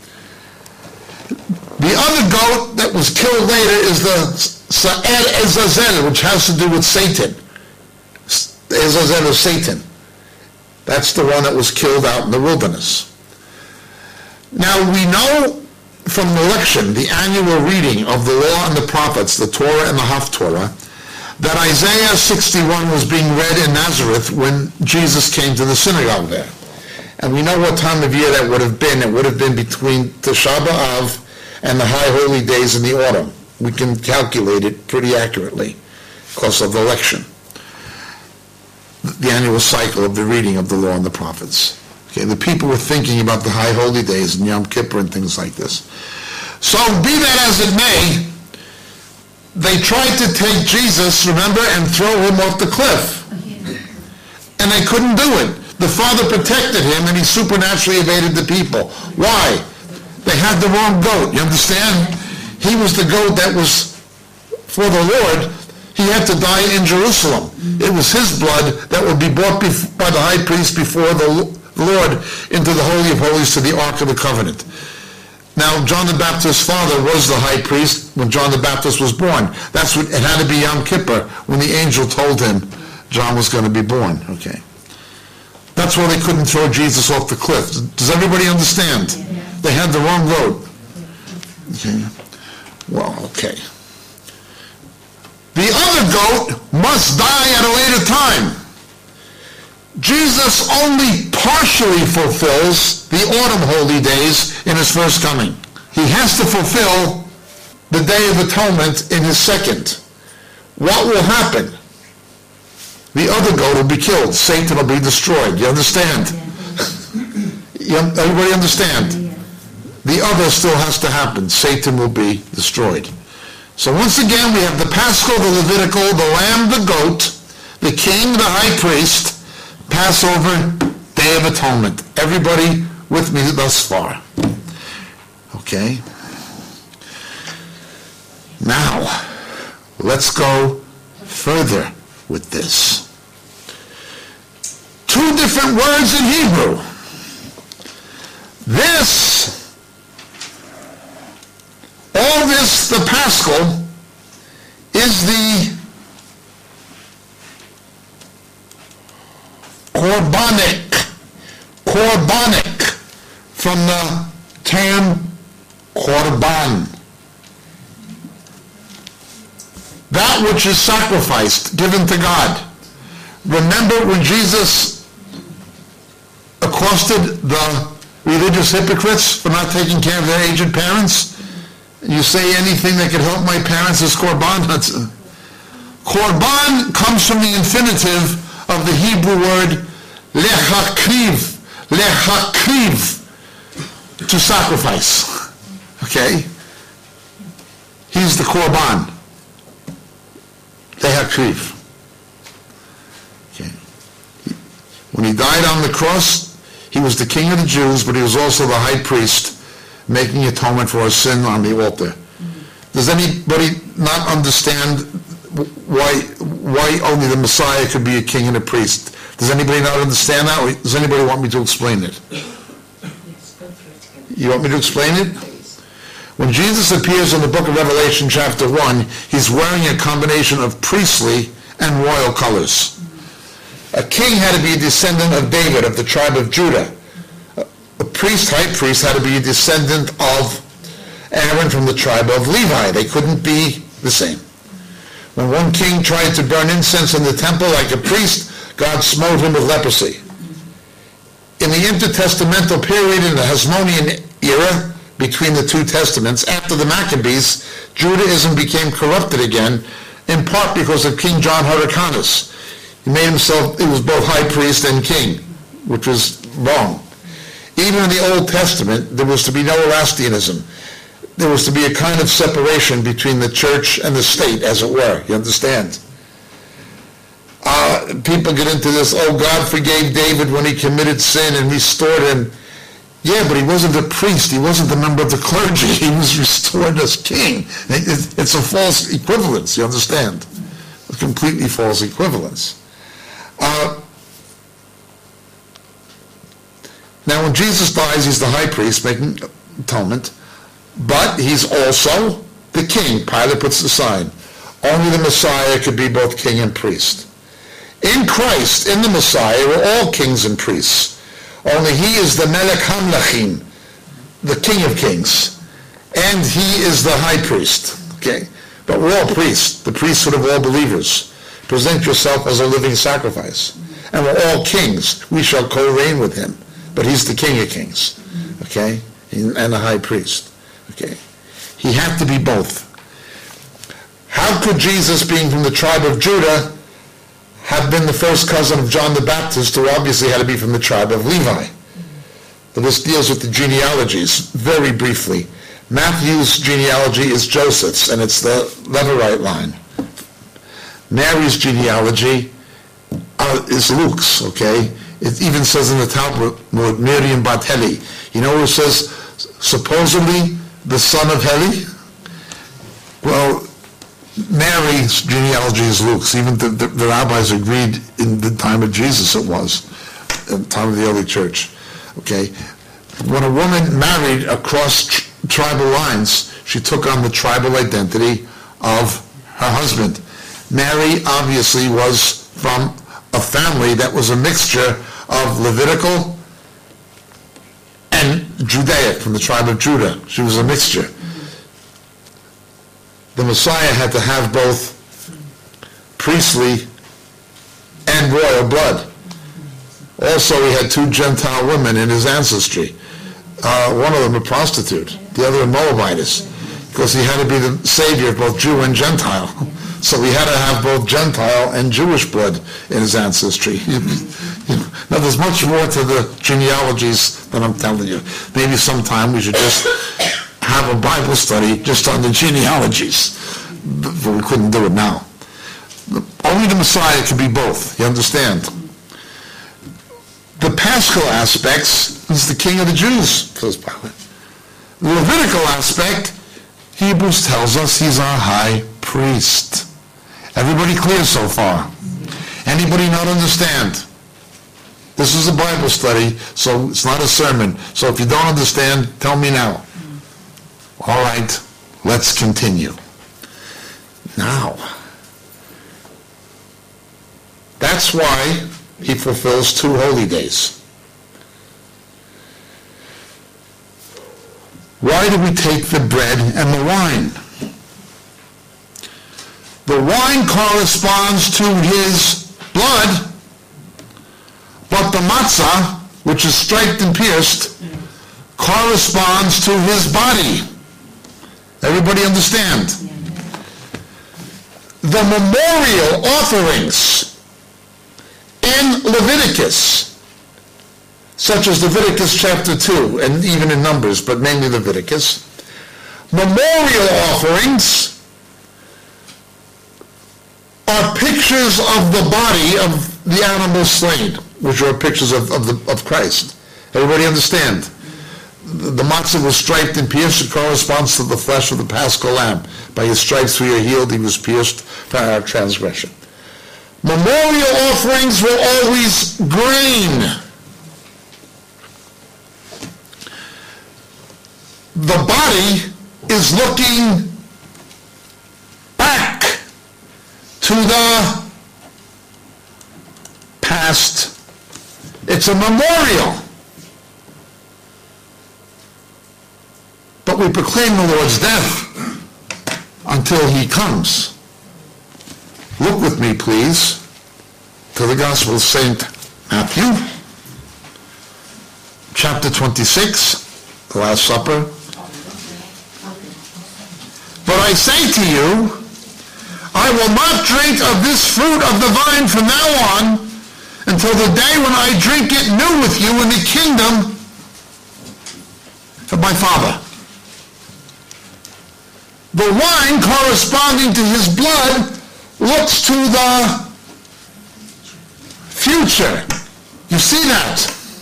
The other goat that was killed later is the Sa'ed Ezazel, which has to do with Satan. Ezazel is Satan. That's the one that was killed out in the wilderness. Now we know from the election, the annual reading of the law and the prophets, the Torah and the Haftorah, that Isaiah sixty-one was being read in Nazareth when Jesus came to the synagogue there. And we know what time of year that would have been. It would have been between Tisha B'Av and the high holy days in the autumn. We can calculate it pretty accurately because of the election, the annual cycle of the reading of the law and the prophets. Okay, the people were thinking about the high holy days and Yom Kippur and things like this. So be that as it may, they tried to take Jesus, remember, and throw him off the cliff. And they couldn't do it. The Father protected him and he supernaturally evaded the people. Why? They had the wrong goat, you understand? He was the goat that was for the Lord. He had to die in Jerusalem. It was his blood that would be brought by the high priest before the Lord into the Holy of Holies to the Ark of the Covenant. Now, John the Baptist's father was the high priest when John the Baptist was born. That's what, it had to be Yom Kippur when the angel told him John was going to be born. Okay. That's why they couldn't throw Jesus off the cliff. Does everybody understand? They had the wrong goat. Okay. Well, okay. The other goat must die at a later time. Jesus only partially fulfills the autumn holy days in his first coming. He has to fulfill the Day of Atonement in his second. What will happen? The other goat will be killed. Satan will be destroyed. You understand? You, everybody understand? The other still has to happen. Satan will be destroyed. So once again, we have the Paschal, the Levitical, the lamb, the goat, the king, the high priest, Passover, Day of Atonement. Everybody with me thus far? Okay. Now, let's go further with this. Two different words in Hebrew. This, all this, the Paschal, is the Korbanic, Korbanic, from the term Korban. That which is sacrificed, given to God. Remember when Jesus accosted the religious hypocrites for not taking care of their aged parents? You say anything that could help my parents is Korban. That's, Korban comes from the infinitive of the Hebrew word lechakriv, lechakriv, to sacrifice. Okay? He's the Korban. Lechakriv. Okay. When he died on the cross, he was the king of the Jews, but he was also the high priest, making atonement for our sin on the altar. Does anybody not understand why why only the Messiah could be a king and a priest? Does anybody not understand that? Or does anybody want me to explain it? You want me to explain it? When Jesus appears in the book of Revelation chapter one, he's wearing a combination of priestly and royal colors. A king had to be a descendant of David, of the tribe of Judah. A priest, high priest, had to be a descendant of Aaron from the tribe of Levi. They couldn't be the same. When one king tried to burn incense in the temple like a priest, God smote him with leprosy. In the intertestamental period, in the Hasmonean era, between the two testaments, after the Maccabees, Judaism became corrupted again, in part because of King John Hyrcanus. He made himself, he was both high priest and king, which was wrong. Even in the Old Testament, there was to be no Erastianism. There was to be a kind of separation between the church and the state, as it were. You understand? Uh, people get into this, oh, God forgave David when he committed sin and restored him. Yeah, but he wasn't a priest. He wasn't a member of the clergy. He was restored as king. It's a false equivalence, you understand? A completely false equivalence. Uh, now, when Jesus dies, he's the high priest making atonement, but he's also the king. Pilate puts the sign. Only the Messiah could be both king and priest. In Christ, in the Messiah, we're all kings and priests. Only he is the Melech HaMelechim, the King of Kings. and he is the high priest. Okay? But we're all priests, the priesthood of all believers. Present yourself as a living sacrifice. And we're all kings. We shall co-reign with him. But he's the King of Kings. Okay? And the high priest. Okay? He had to be both. How could Jesus, being from the tribe of Judah, have been the first cousin of John the Baptist, who obviously had to be from the tribe of Levi? So this deals with the genealogies very briefly. Matthew's genealogy is Joseph's, and it's the Levirate line. Mary's genealogy uh, is Luke's, okay? It even says in the Talmud, Miriam bat Heli. You know where it says, supposedly the son of Heli? Well, Mary's genealogy is Luke's. Even the, the, the rabbis agreed in the time of Jesus it was, in the time of the early church. Okay? When a woman married across tr- tribal lines, she took on the tribal identity of her husband. Mary obviously was from a family that was a mixture of Levitical and Judaic, from the tribe of Judah. She was a mixture. The Messiah had to have both priestly and royal blood. Also, he had two Gentile women in his ancestry. Uh, one of them a prostitute, the other a Moabitess, because he had to be the savior of both Jew and Gentile. So he had to have both Gentile and Jewish blood in his ancestry. You know, now, there's much more to the genealogies than I'm telling you. Maybe sometime we should just have a Bible study just on the genealogies, but we couldn't do it now. Only the Messiah can be both, you understand? The Paschal aspects is the King of the Jews, says Pilate. The Levitical aspect, Hebrews tells us he's our high priest. Everybody clear so far? Anybody not understand? This is a Bible study, so it's not a sermon. So if you don't understand, tell me now. All right, let's continue. Now, that's why he fulfills two holy days. Why do we take the bread and the wine? The wine corresponds to his blood, but the matzah, which is striped and pierced, corresponds to his body. Everybody understand? The memorial offerings in Leviticus, such as Leviticus chapter two, and even in Numbers, but mainly Leviticus, memorial offerings are pictures of the body of the animal slain, which are pictures of, of, the, of Christ. Everybody understand? The matzah was striped and pierced. It corresponds to the flesh of the Paschal lamb. By his stripes we are healed. He was pierced for our transgression. Memorial offerings were always grain. The body is looking back to the past. It's a memorial. But we proclaim the Lord's death until he comes. Look with me, please, to the Gospel of Saint Matthew, chapter twenty-six, the Last Supper. But I say to you, I will not drink of this fruit of the vine from now on until the day when I drink it new with you in the kingdom of my Father. The wine corresponding to his blood looks to the future. You see that?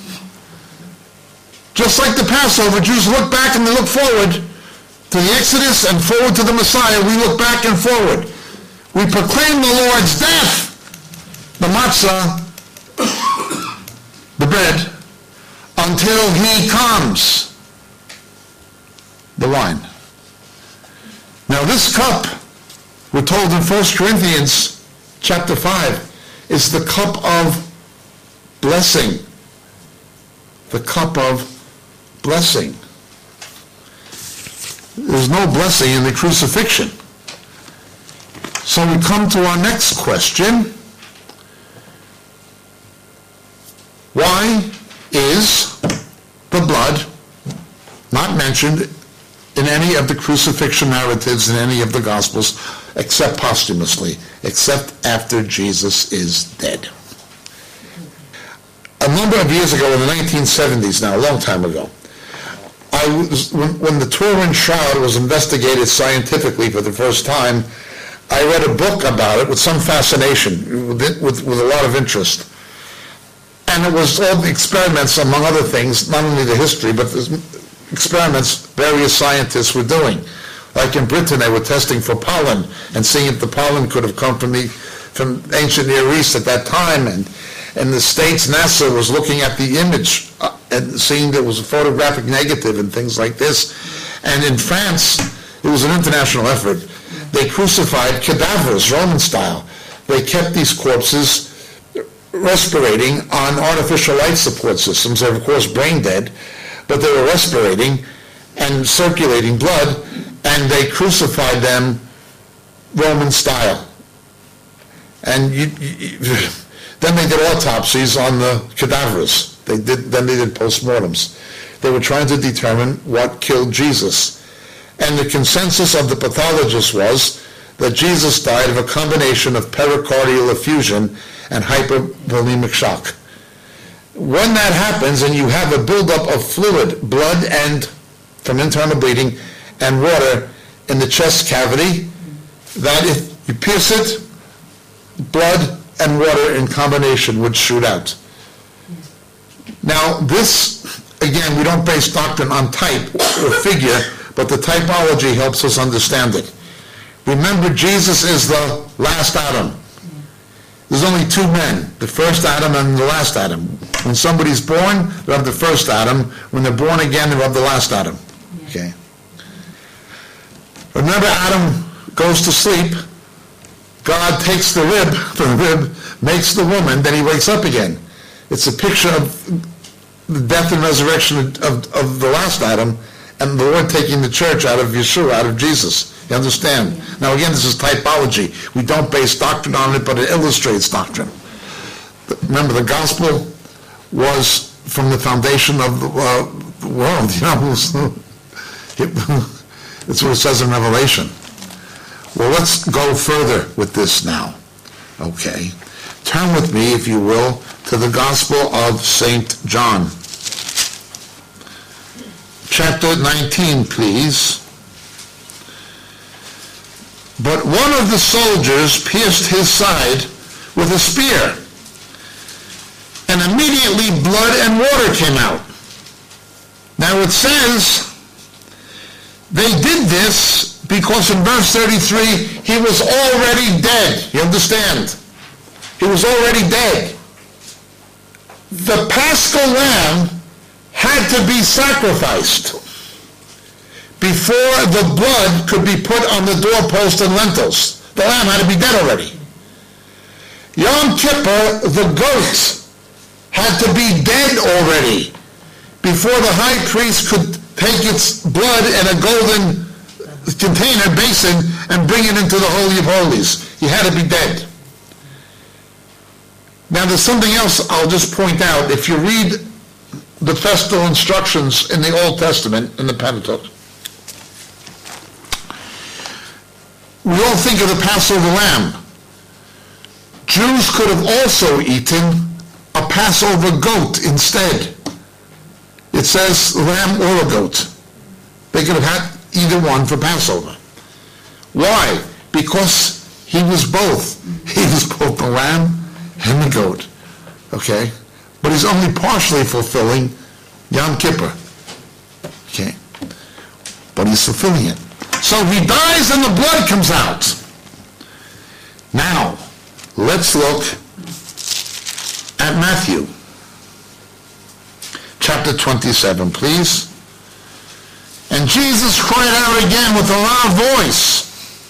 Just like the Passover, Jews look back and they look forward to the Exodus and forward to the Messiah. We look back and forward. We proclaim the Lord's death, the matzah, the bread, until he comes, the wine. Now this cup, we're told in First Corinthians chapter five, is the cup of blessing. The cup of blessing. There's no blessing in the crucifixion. So we come to our next question. Why is the blood not mentioned in any of the crucifixion narratives in any of the Gospels, except posthumously, except after Jesus is dead? A number of years ago, in the nineteen seventies now, a long time ago, I was, when, when the Turin Shroud was investigated scientifically for the first time, I read a book about it with some fascination, with, with, with a lot of interest. And it was all the experiments, among other things, not only the history, but the experiments various scientists were doing. Like in Britain, they were testing for pollen and seeing if the pollen could have come from the from ancient Near East at that time. And in the States, NASA was looking at the image uh, and seeing there was a photographic negative and things like this. And in France, it was an international effort. They crucified cadavers, Roman style. They kept these corpses respirating on artificial life support systems. They were, of course, brain dead, but they were respirating and circulating blood, and they crucified them Roman style. And you, you, then they did autopsies on the cadavers. They did. Then they did postmortems. They were trying to determine what killed Jesus. And the consensus of the pathologists was that Jesus died of a combination of pericardial effusion and hypervolemic shock. When that happens and you have a buildup of fluid, blood and from internal bleeding and water in the chest cavity, that if you pierce it, blood and water in combination would shoot out. Now this, again, we don't base doctrine on type or figure, but the typology helps us understand it. Remember, Jesus is the last Adam. There's only two men, the first Adam and the last Adam. When somebody's born, they're of the first Adam. When they're born again, they're of the last Adam. Okay. Remember, Adam goes to sleep. God takes the rib, the rib, makes the woman, then he wakes up again. It's a picture of the death and resurrection of, of, of the last Adam, and the Lord taking the church out of Yeshua, out of Jesus. You understand? Yeah. Now again, this is typology. We don't base doctrine on it, but it illustrates doctrine. Remember, the gospel was from the foundation of the uh, world. You know, it's what it says in Revelation. Well, let's go further with this now. Okay. Turn with me, if you will, to the Gospel of Saint John. Chapter nineteen, please. But one of the soldiers pierced his side with a spear, and immediately blood and water came out. Now it says they did this because in verse thirty-three, he was already dead. You understand? He was already dead. The Paschal lamb had to be sacrificed before the blood could be put on the doorpost and lintels. The lamb had to be dead already. Yom Kippur, the goat, had to be dead already before the high priest could take its blood in a golden container, basin, and bring it into the Holy of Holies. He had to be dead. Now there's something else I'll just point out. If you read the festal instructions in the Old Testament, in the Pentateuch, we all think of the Passover lamb. Jews could have also eaten a Passover goat instead. It says lamb or a goat. They could have had either one for Passover. Why? Because he was both. He was both the lamb and the goat. Okay? But he's only partially fulfilling Yom Kippur. Okay? But he's fulfilling it. So he dies and the blood comes out. Now, let's look at Matthew. Chapter twenty-seven, please. And Jesus cried out again with a loud voice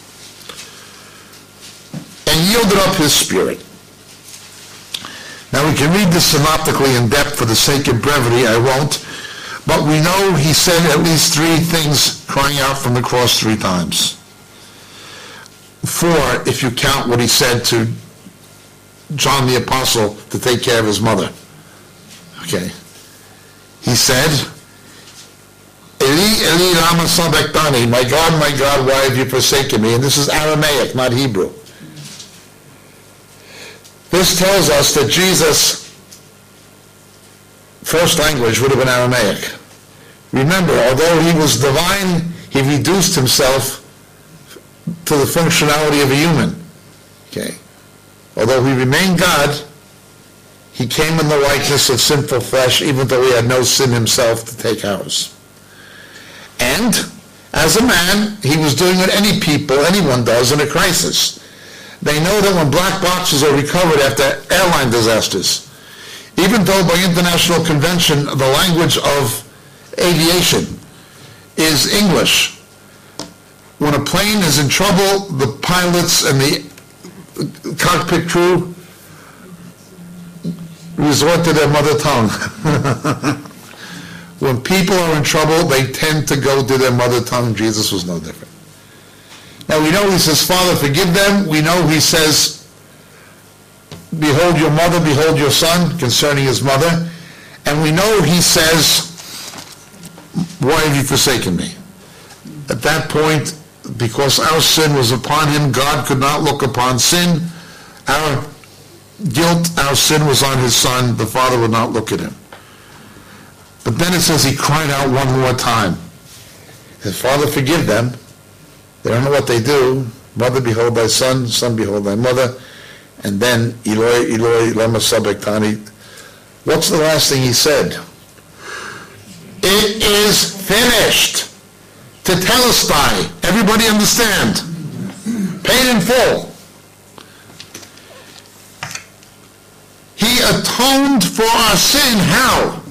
and yielded up his spirit. Now we can read this synoptically in depth for the sake of brevity. I won't. But we know he said at least three things crying out from the cross three times. Four, if you count what he said to John the Apostle to take care of his mother. Okay. He said, Eli, Eli, lama sabachthani, my God, my God, why have you forsaken me? And this is Aramaic, not Hebrew. This tells us that Jesus' first language would have been Aramaic. Remember, although he was divine, he reduced himself to the functionality of a human. Okay. Although he remained God, he came in the likeness of sinful flesh, even though he had no sin himself to take ours. And, as a man, he was doing what any people, anyone does in a crisis. They know that when black boxes are recovered after airline disasters, even though by international convention the language of aviation is English, when a plane is in trouble, the pilots and the cockpit crew resort to their mother tongue. When people are in trouble, they tend to go to their mother tongue. Jesus was no different. Now we know he says, Father, forgive them. We know he says, behold your mother, behold your son, concerning his mother. And we know he says, why have you forsaken me? At that point, because our sin was upon him, God could not look upon sin. Our guilt, our sin was on his son. The Father would not look at him. But then it says he cried out one more time. He said, Father, forgive them. They don't know what they do. Mother, behold thy son. Son, behold thy mother. And then, Eloi, Eloi, lama sabachthani. What's the last thing he said? It is finished. Tetelestai. Everybody understand? Paid in full. He atoned for our sin. How?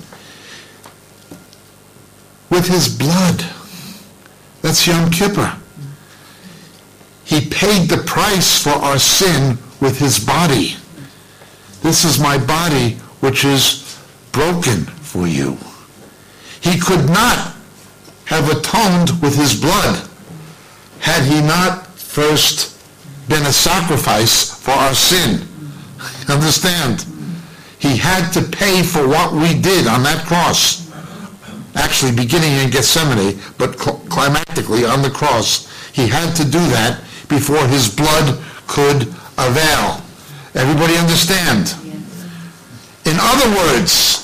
With his blood. That's Yom Kippur. He paid the price for our sin with his body. This is my body which is broken for you. He could not have atoned with his blood had he not first been a sacrifice for our sin. Understand? He had to pay for what we did on that cross. Actually beginning in Gethsemane, but climactically on the cross. He had to do that before his blood could avail. Everybody understand? In other words,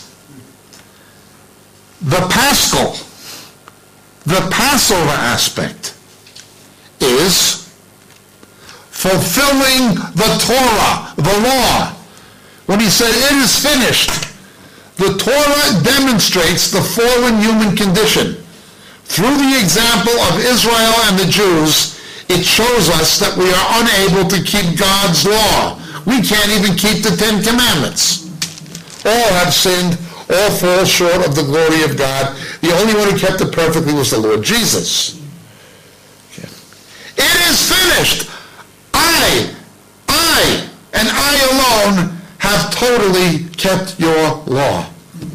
the Paschal, the Passover aspect is fulfilling the Torah, the law. When he said, it is finished, the Torah demonstrates the fallen human condition. Through the example of Israel and the Jews, it shows us that we are unable to keep God's law. We can't even keep the Ten Commandments. All have sinned, all fall short of the glory of God. The only one who kept it perfectly was the Lord Jesus. Okay. It is finished. I, I, and I alone have totally kept your law.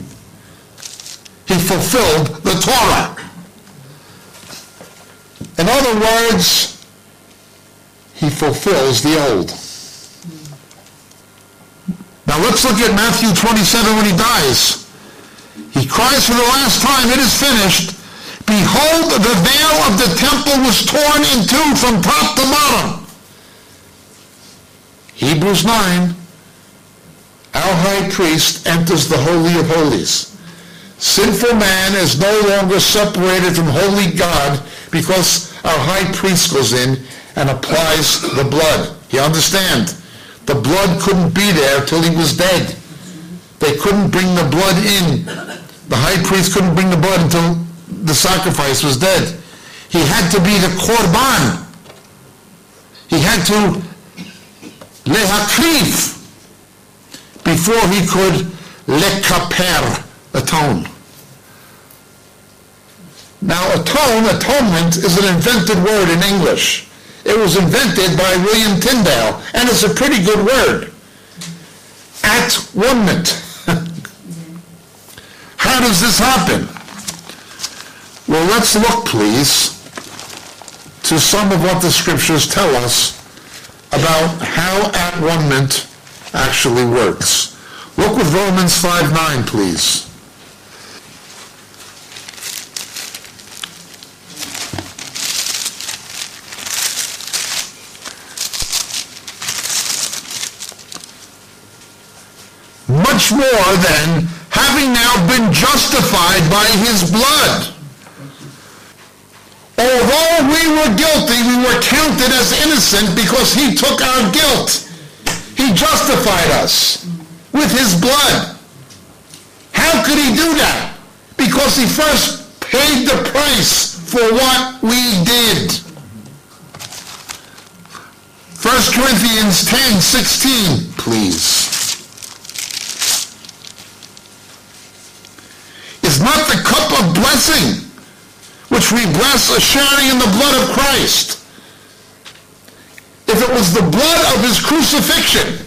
He fulfilled the Torah. In other words, he fulfills the old. Now let's look at Matthew twenty-seven when he dies. He cries for the last time, it is finished. Behold, the veil of the temple was torn in two from top to bottom. Hebrews nine, our high priest enters the Holy of Holies. Sinful man is no longer separated from holy God because our high priest goes in and applies the blood. You understand? The blood couldn't be there till he was dead. They couldn't bring the blood in. The high priest couldn't bring the blood until the sacrifice was dead. He had to be the korban. He had to lehakrif before he could lekaper, atone. Now, atone, atonement, is an invented word in English. It was invented by William Tyndale, and it's a pretty good word. At-one-ment. How does this happen? Well, let's look, please, to some of what the scriptures tell us about how at-one-ment actually works. Look with Romans five nine, please. Much more than having now been justified by his blood. Although we were guilty, we were counted as innocent because he took our guilt. He justified us with his blood. How could he do that? Because he first paid the price for what we did. First Corinthians ten sixteen, please. Is not the cup of blessing which we bless a sharing in the blood of Christ? If it was the blood of his crucifixion,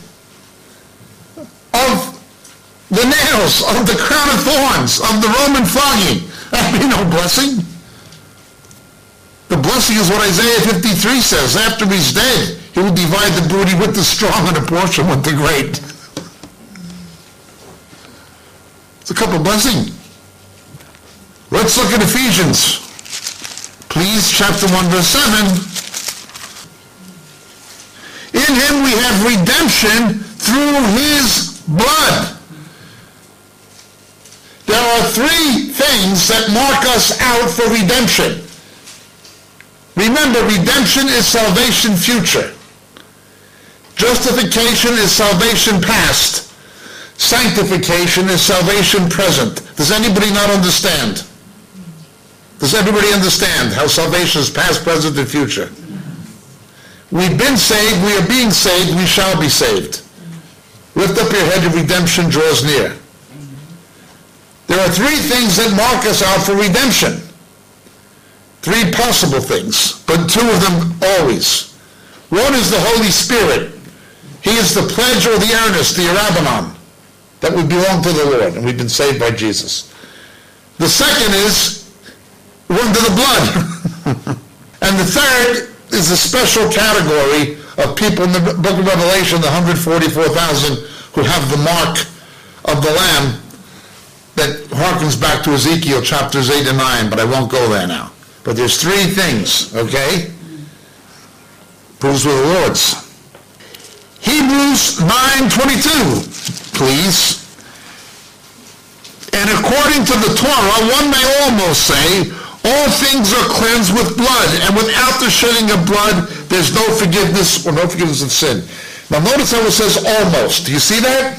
of the nails, of the crown of thorns, of the Roman flogging, that'd be no blessing. The blessing is what Isaiah fifty-three says. After he's dead, he will divide the booty with the strong and a portion with the great. It's a cup of blessing. Let's look at Ephesians. Please, chapter one, verse seven. In him we have redemption through his blood. There are three things that mark us out for redemption. Remember, redemption is salvation future. Justification is salvation past. Sanctification is salvation present. Does anybody not understand? Does everybody understand how salvation is past, present, and future? We've been saved, we are being saved, we shall be saved. Lift up your head, your redemption draws near. There are three things that mark us out for redemption. Three possible things, but two of them always. One is the Holy Spirit. He is the pledge or the earnest, the Arabanon, that we belong to the Lord, and we've been saved by Jesus. The second is one to the blood. And the third is a special category of people in the book of Revelation, the one hundred forty-four thousand who have the mark of the Lamb that harkens back to Ezekiel chapters eight and nine, but I won't go there now. But there's three things, okay? Proves with the Lord's. Hebrews nine twenty-two, please. And according to the Torah, one may almost say, all things are cleansed with blood, and without the shedding of blood, there's no forgiveness or no forgiveness of sin. Now notice how it says almost. Do you see that?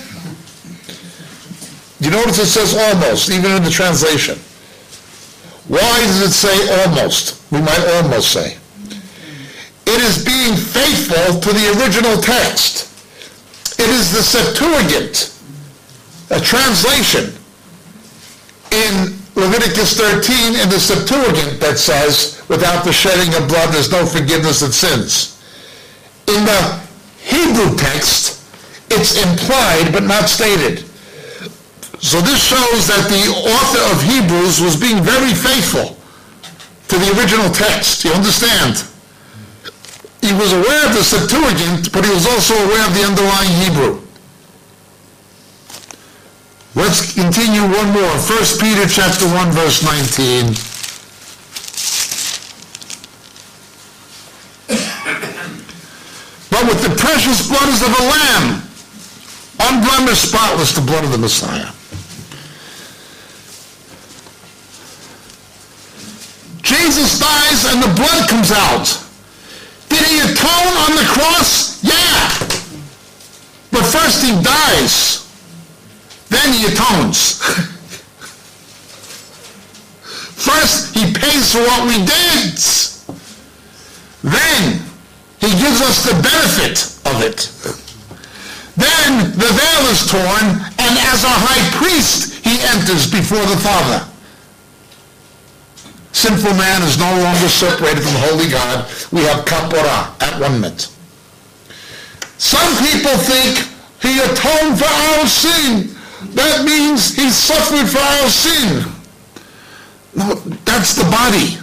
You notice it says almost, even in the translation. Why does it say almost? We might almost say. It is being faithful to the original text. It is the Septuagint, a translation in Leviticus thirteen in the Septuagint that says, without the shedding of blood, there's no forgiveness of sins. In the Hebrew text, it's implied but not stated. So this shows that the author of Hebrews was being very faithful to the original text. You understand? He was aware of the Septuagint, but he was also aware of the underlying Hebrew. Let's continue one more. First Peter chapter one, verse nineteen. But with the precious blood as of a lamb, unblemished, spotless, the blood of the Messiah. Jesus dies and the blood comes out. Did he atone on the cross? Yeah. But first he dies. Then he atones. First he pays for what we did. Then he gives us the benefit of it. Then the veil is torn, and as a high priest he enters before the Father. Sinful man is no longer separated from holy God. We have kapora, at-one-ment. Some people think he atoned for our sin. That means he suffered for our sin. No, that's the body.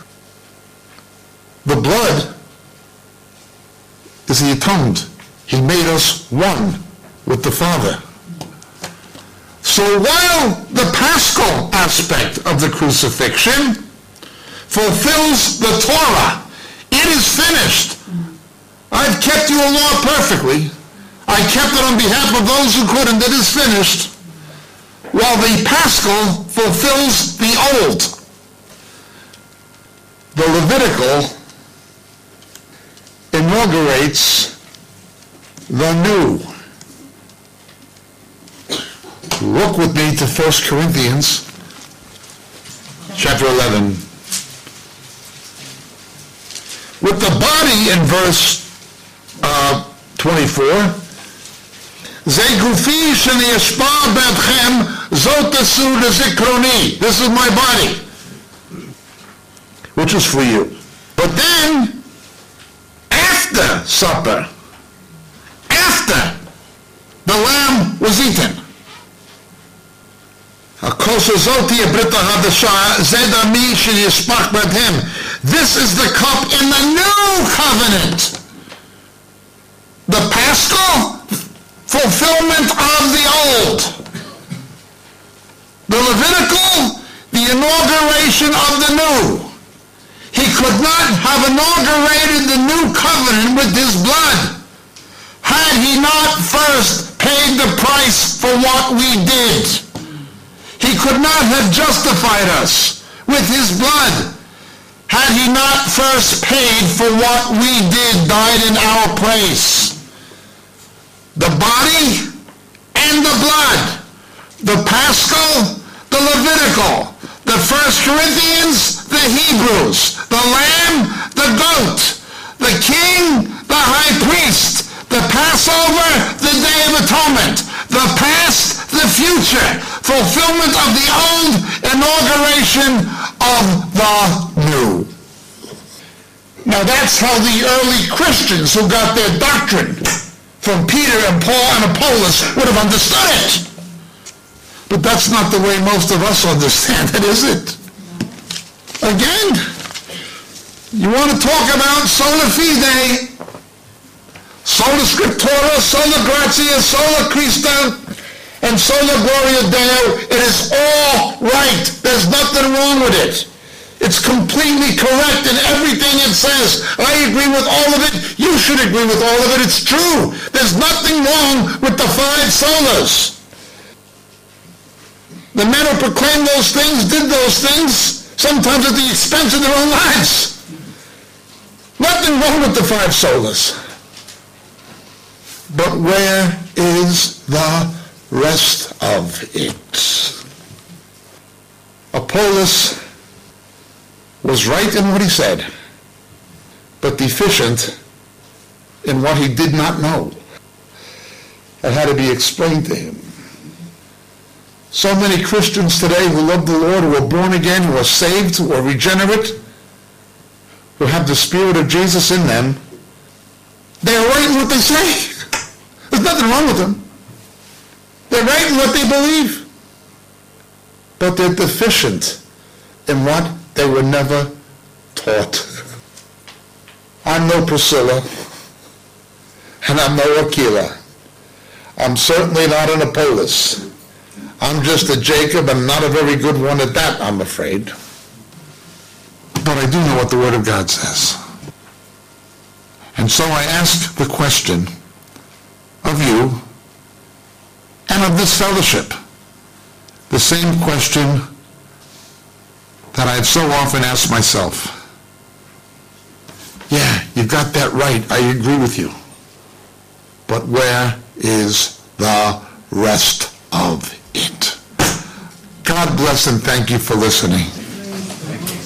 The blood is the atonement. He made us one with the Father. So while the paschal aspect of the crucifixion fulfills the Torah, it is finished. I've kept your law perfectly. I kept it on behalf of those who could, and it is finished. While the paschal fulfills the old. The Levitical inaugurates the new. Look with me to First Corinthians chapter eleven. With the body in verse uh, twenty-four, Ze gufi sheni yashpa be'atchem zot tasu lezikroni. This is my body, which is for you. But then, after supper, after the lamb was eaten, this is the cup in the new covenant. The paschal fulfillment of the old. The Levitical, the inauguration of the new. He could not have inaugurated the new covenant with his blood had he not first paid the price for what we did. He could not have justified us with his blood had he not first paid for what we did, died in our place. The body and the blood, the paschal, the Levitical, the First Corinthians, the Hebrews, the lamb, the goat, the king, the high priest, the Passover, the Day of Atonement, the past, the future, fulfillment of the old, inauguration of the new. Now that's how the early Christians who got their doctrine from Peter and Paul and Apollos would have understood it. But that's not the way most of us understand it, is it? Again, you want to talk about sola fide, sola scriptura, sola gratia, sola Christa, and sola gloria Deo. It is all right. There's nothing wrong with it. It's completely correct in everything it says. I agree with all of it. You should agree with all of it. It's true. There's nothing wrong with the five solas. The men who proclaimed those things did those things, sometimes at the expense of their own lives. Nothing wrong with the five solas. But where is the rest of it? Apollos was right in what he said, but deficient in what he did not know. It had to be explained to him. So many Christians today who love the Lord, who are born again, who are saved, who are regenerate, who have the Spirit of Jesus in them, they are right in what they say. There's nothing wrong with them. They're right in what they believe. But they're deficient in what they were never taught. I'm no Priscilla, and I'm no Aquila. I'm certainly not an Apollos. I'm just a Jacob, and not a very good one at that, I'm afraid. But I do know what the Word of God says. And so I ask the question of you and of this fellowship, the same question that I've so often asked myself. Yeah, you've got that right. I agree with you. But where is the rest of it? God bless and thank you for listening.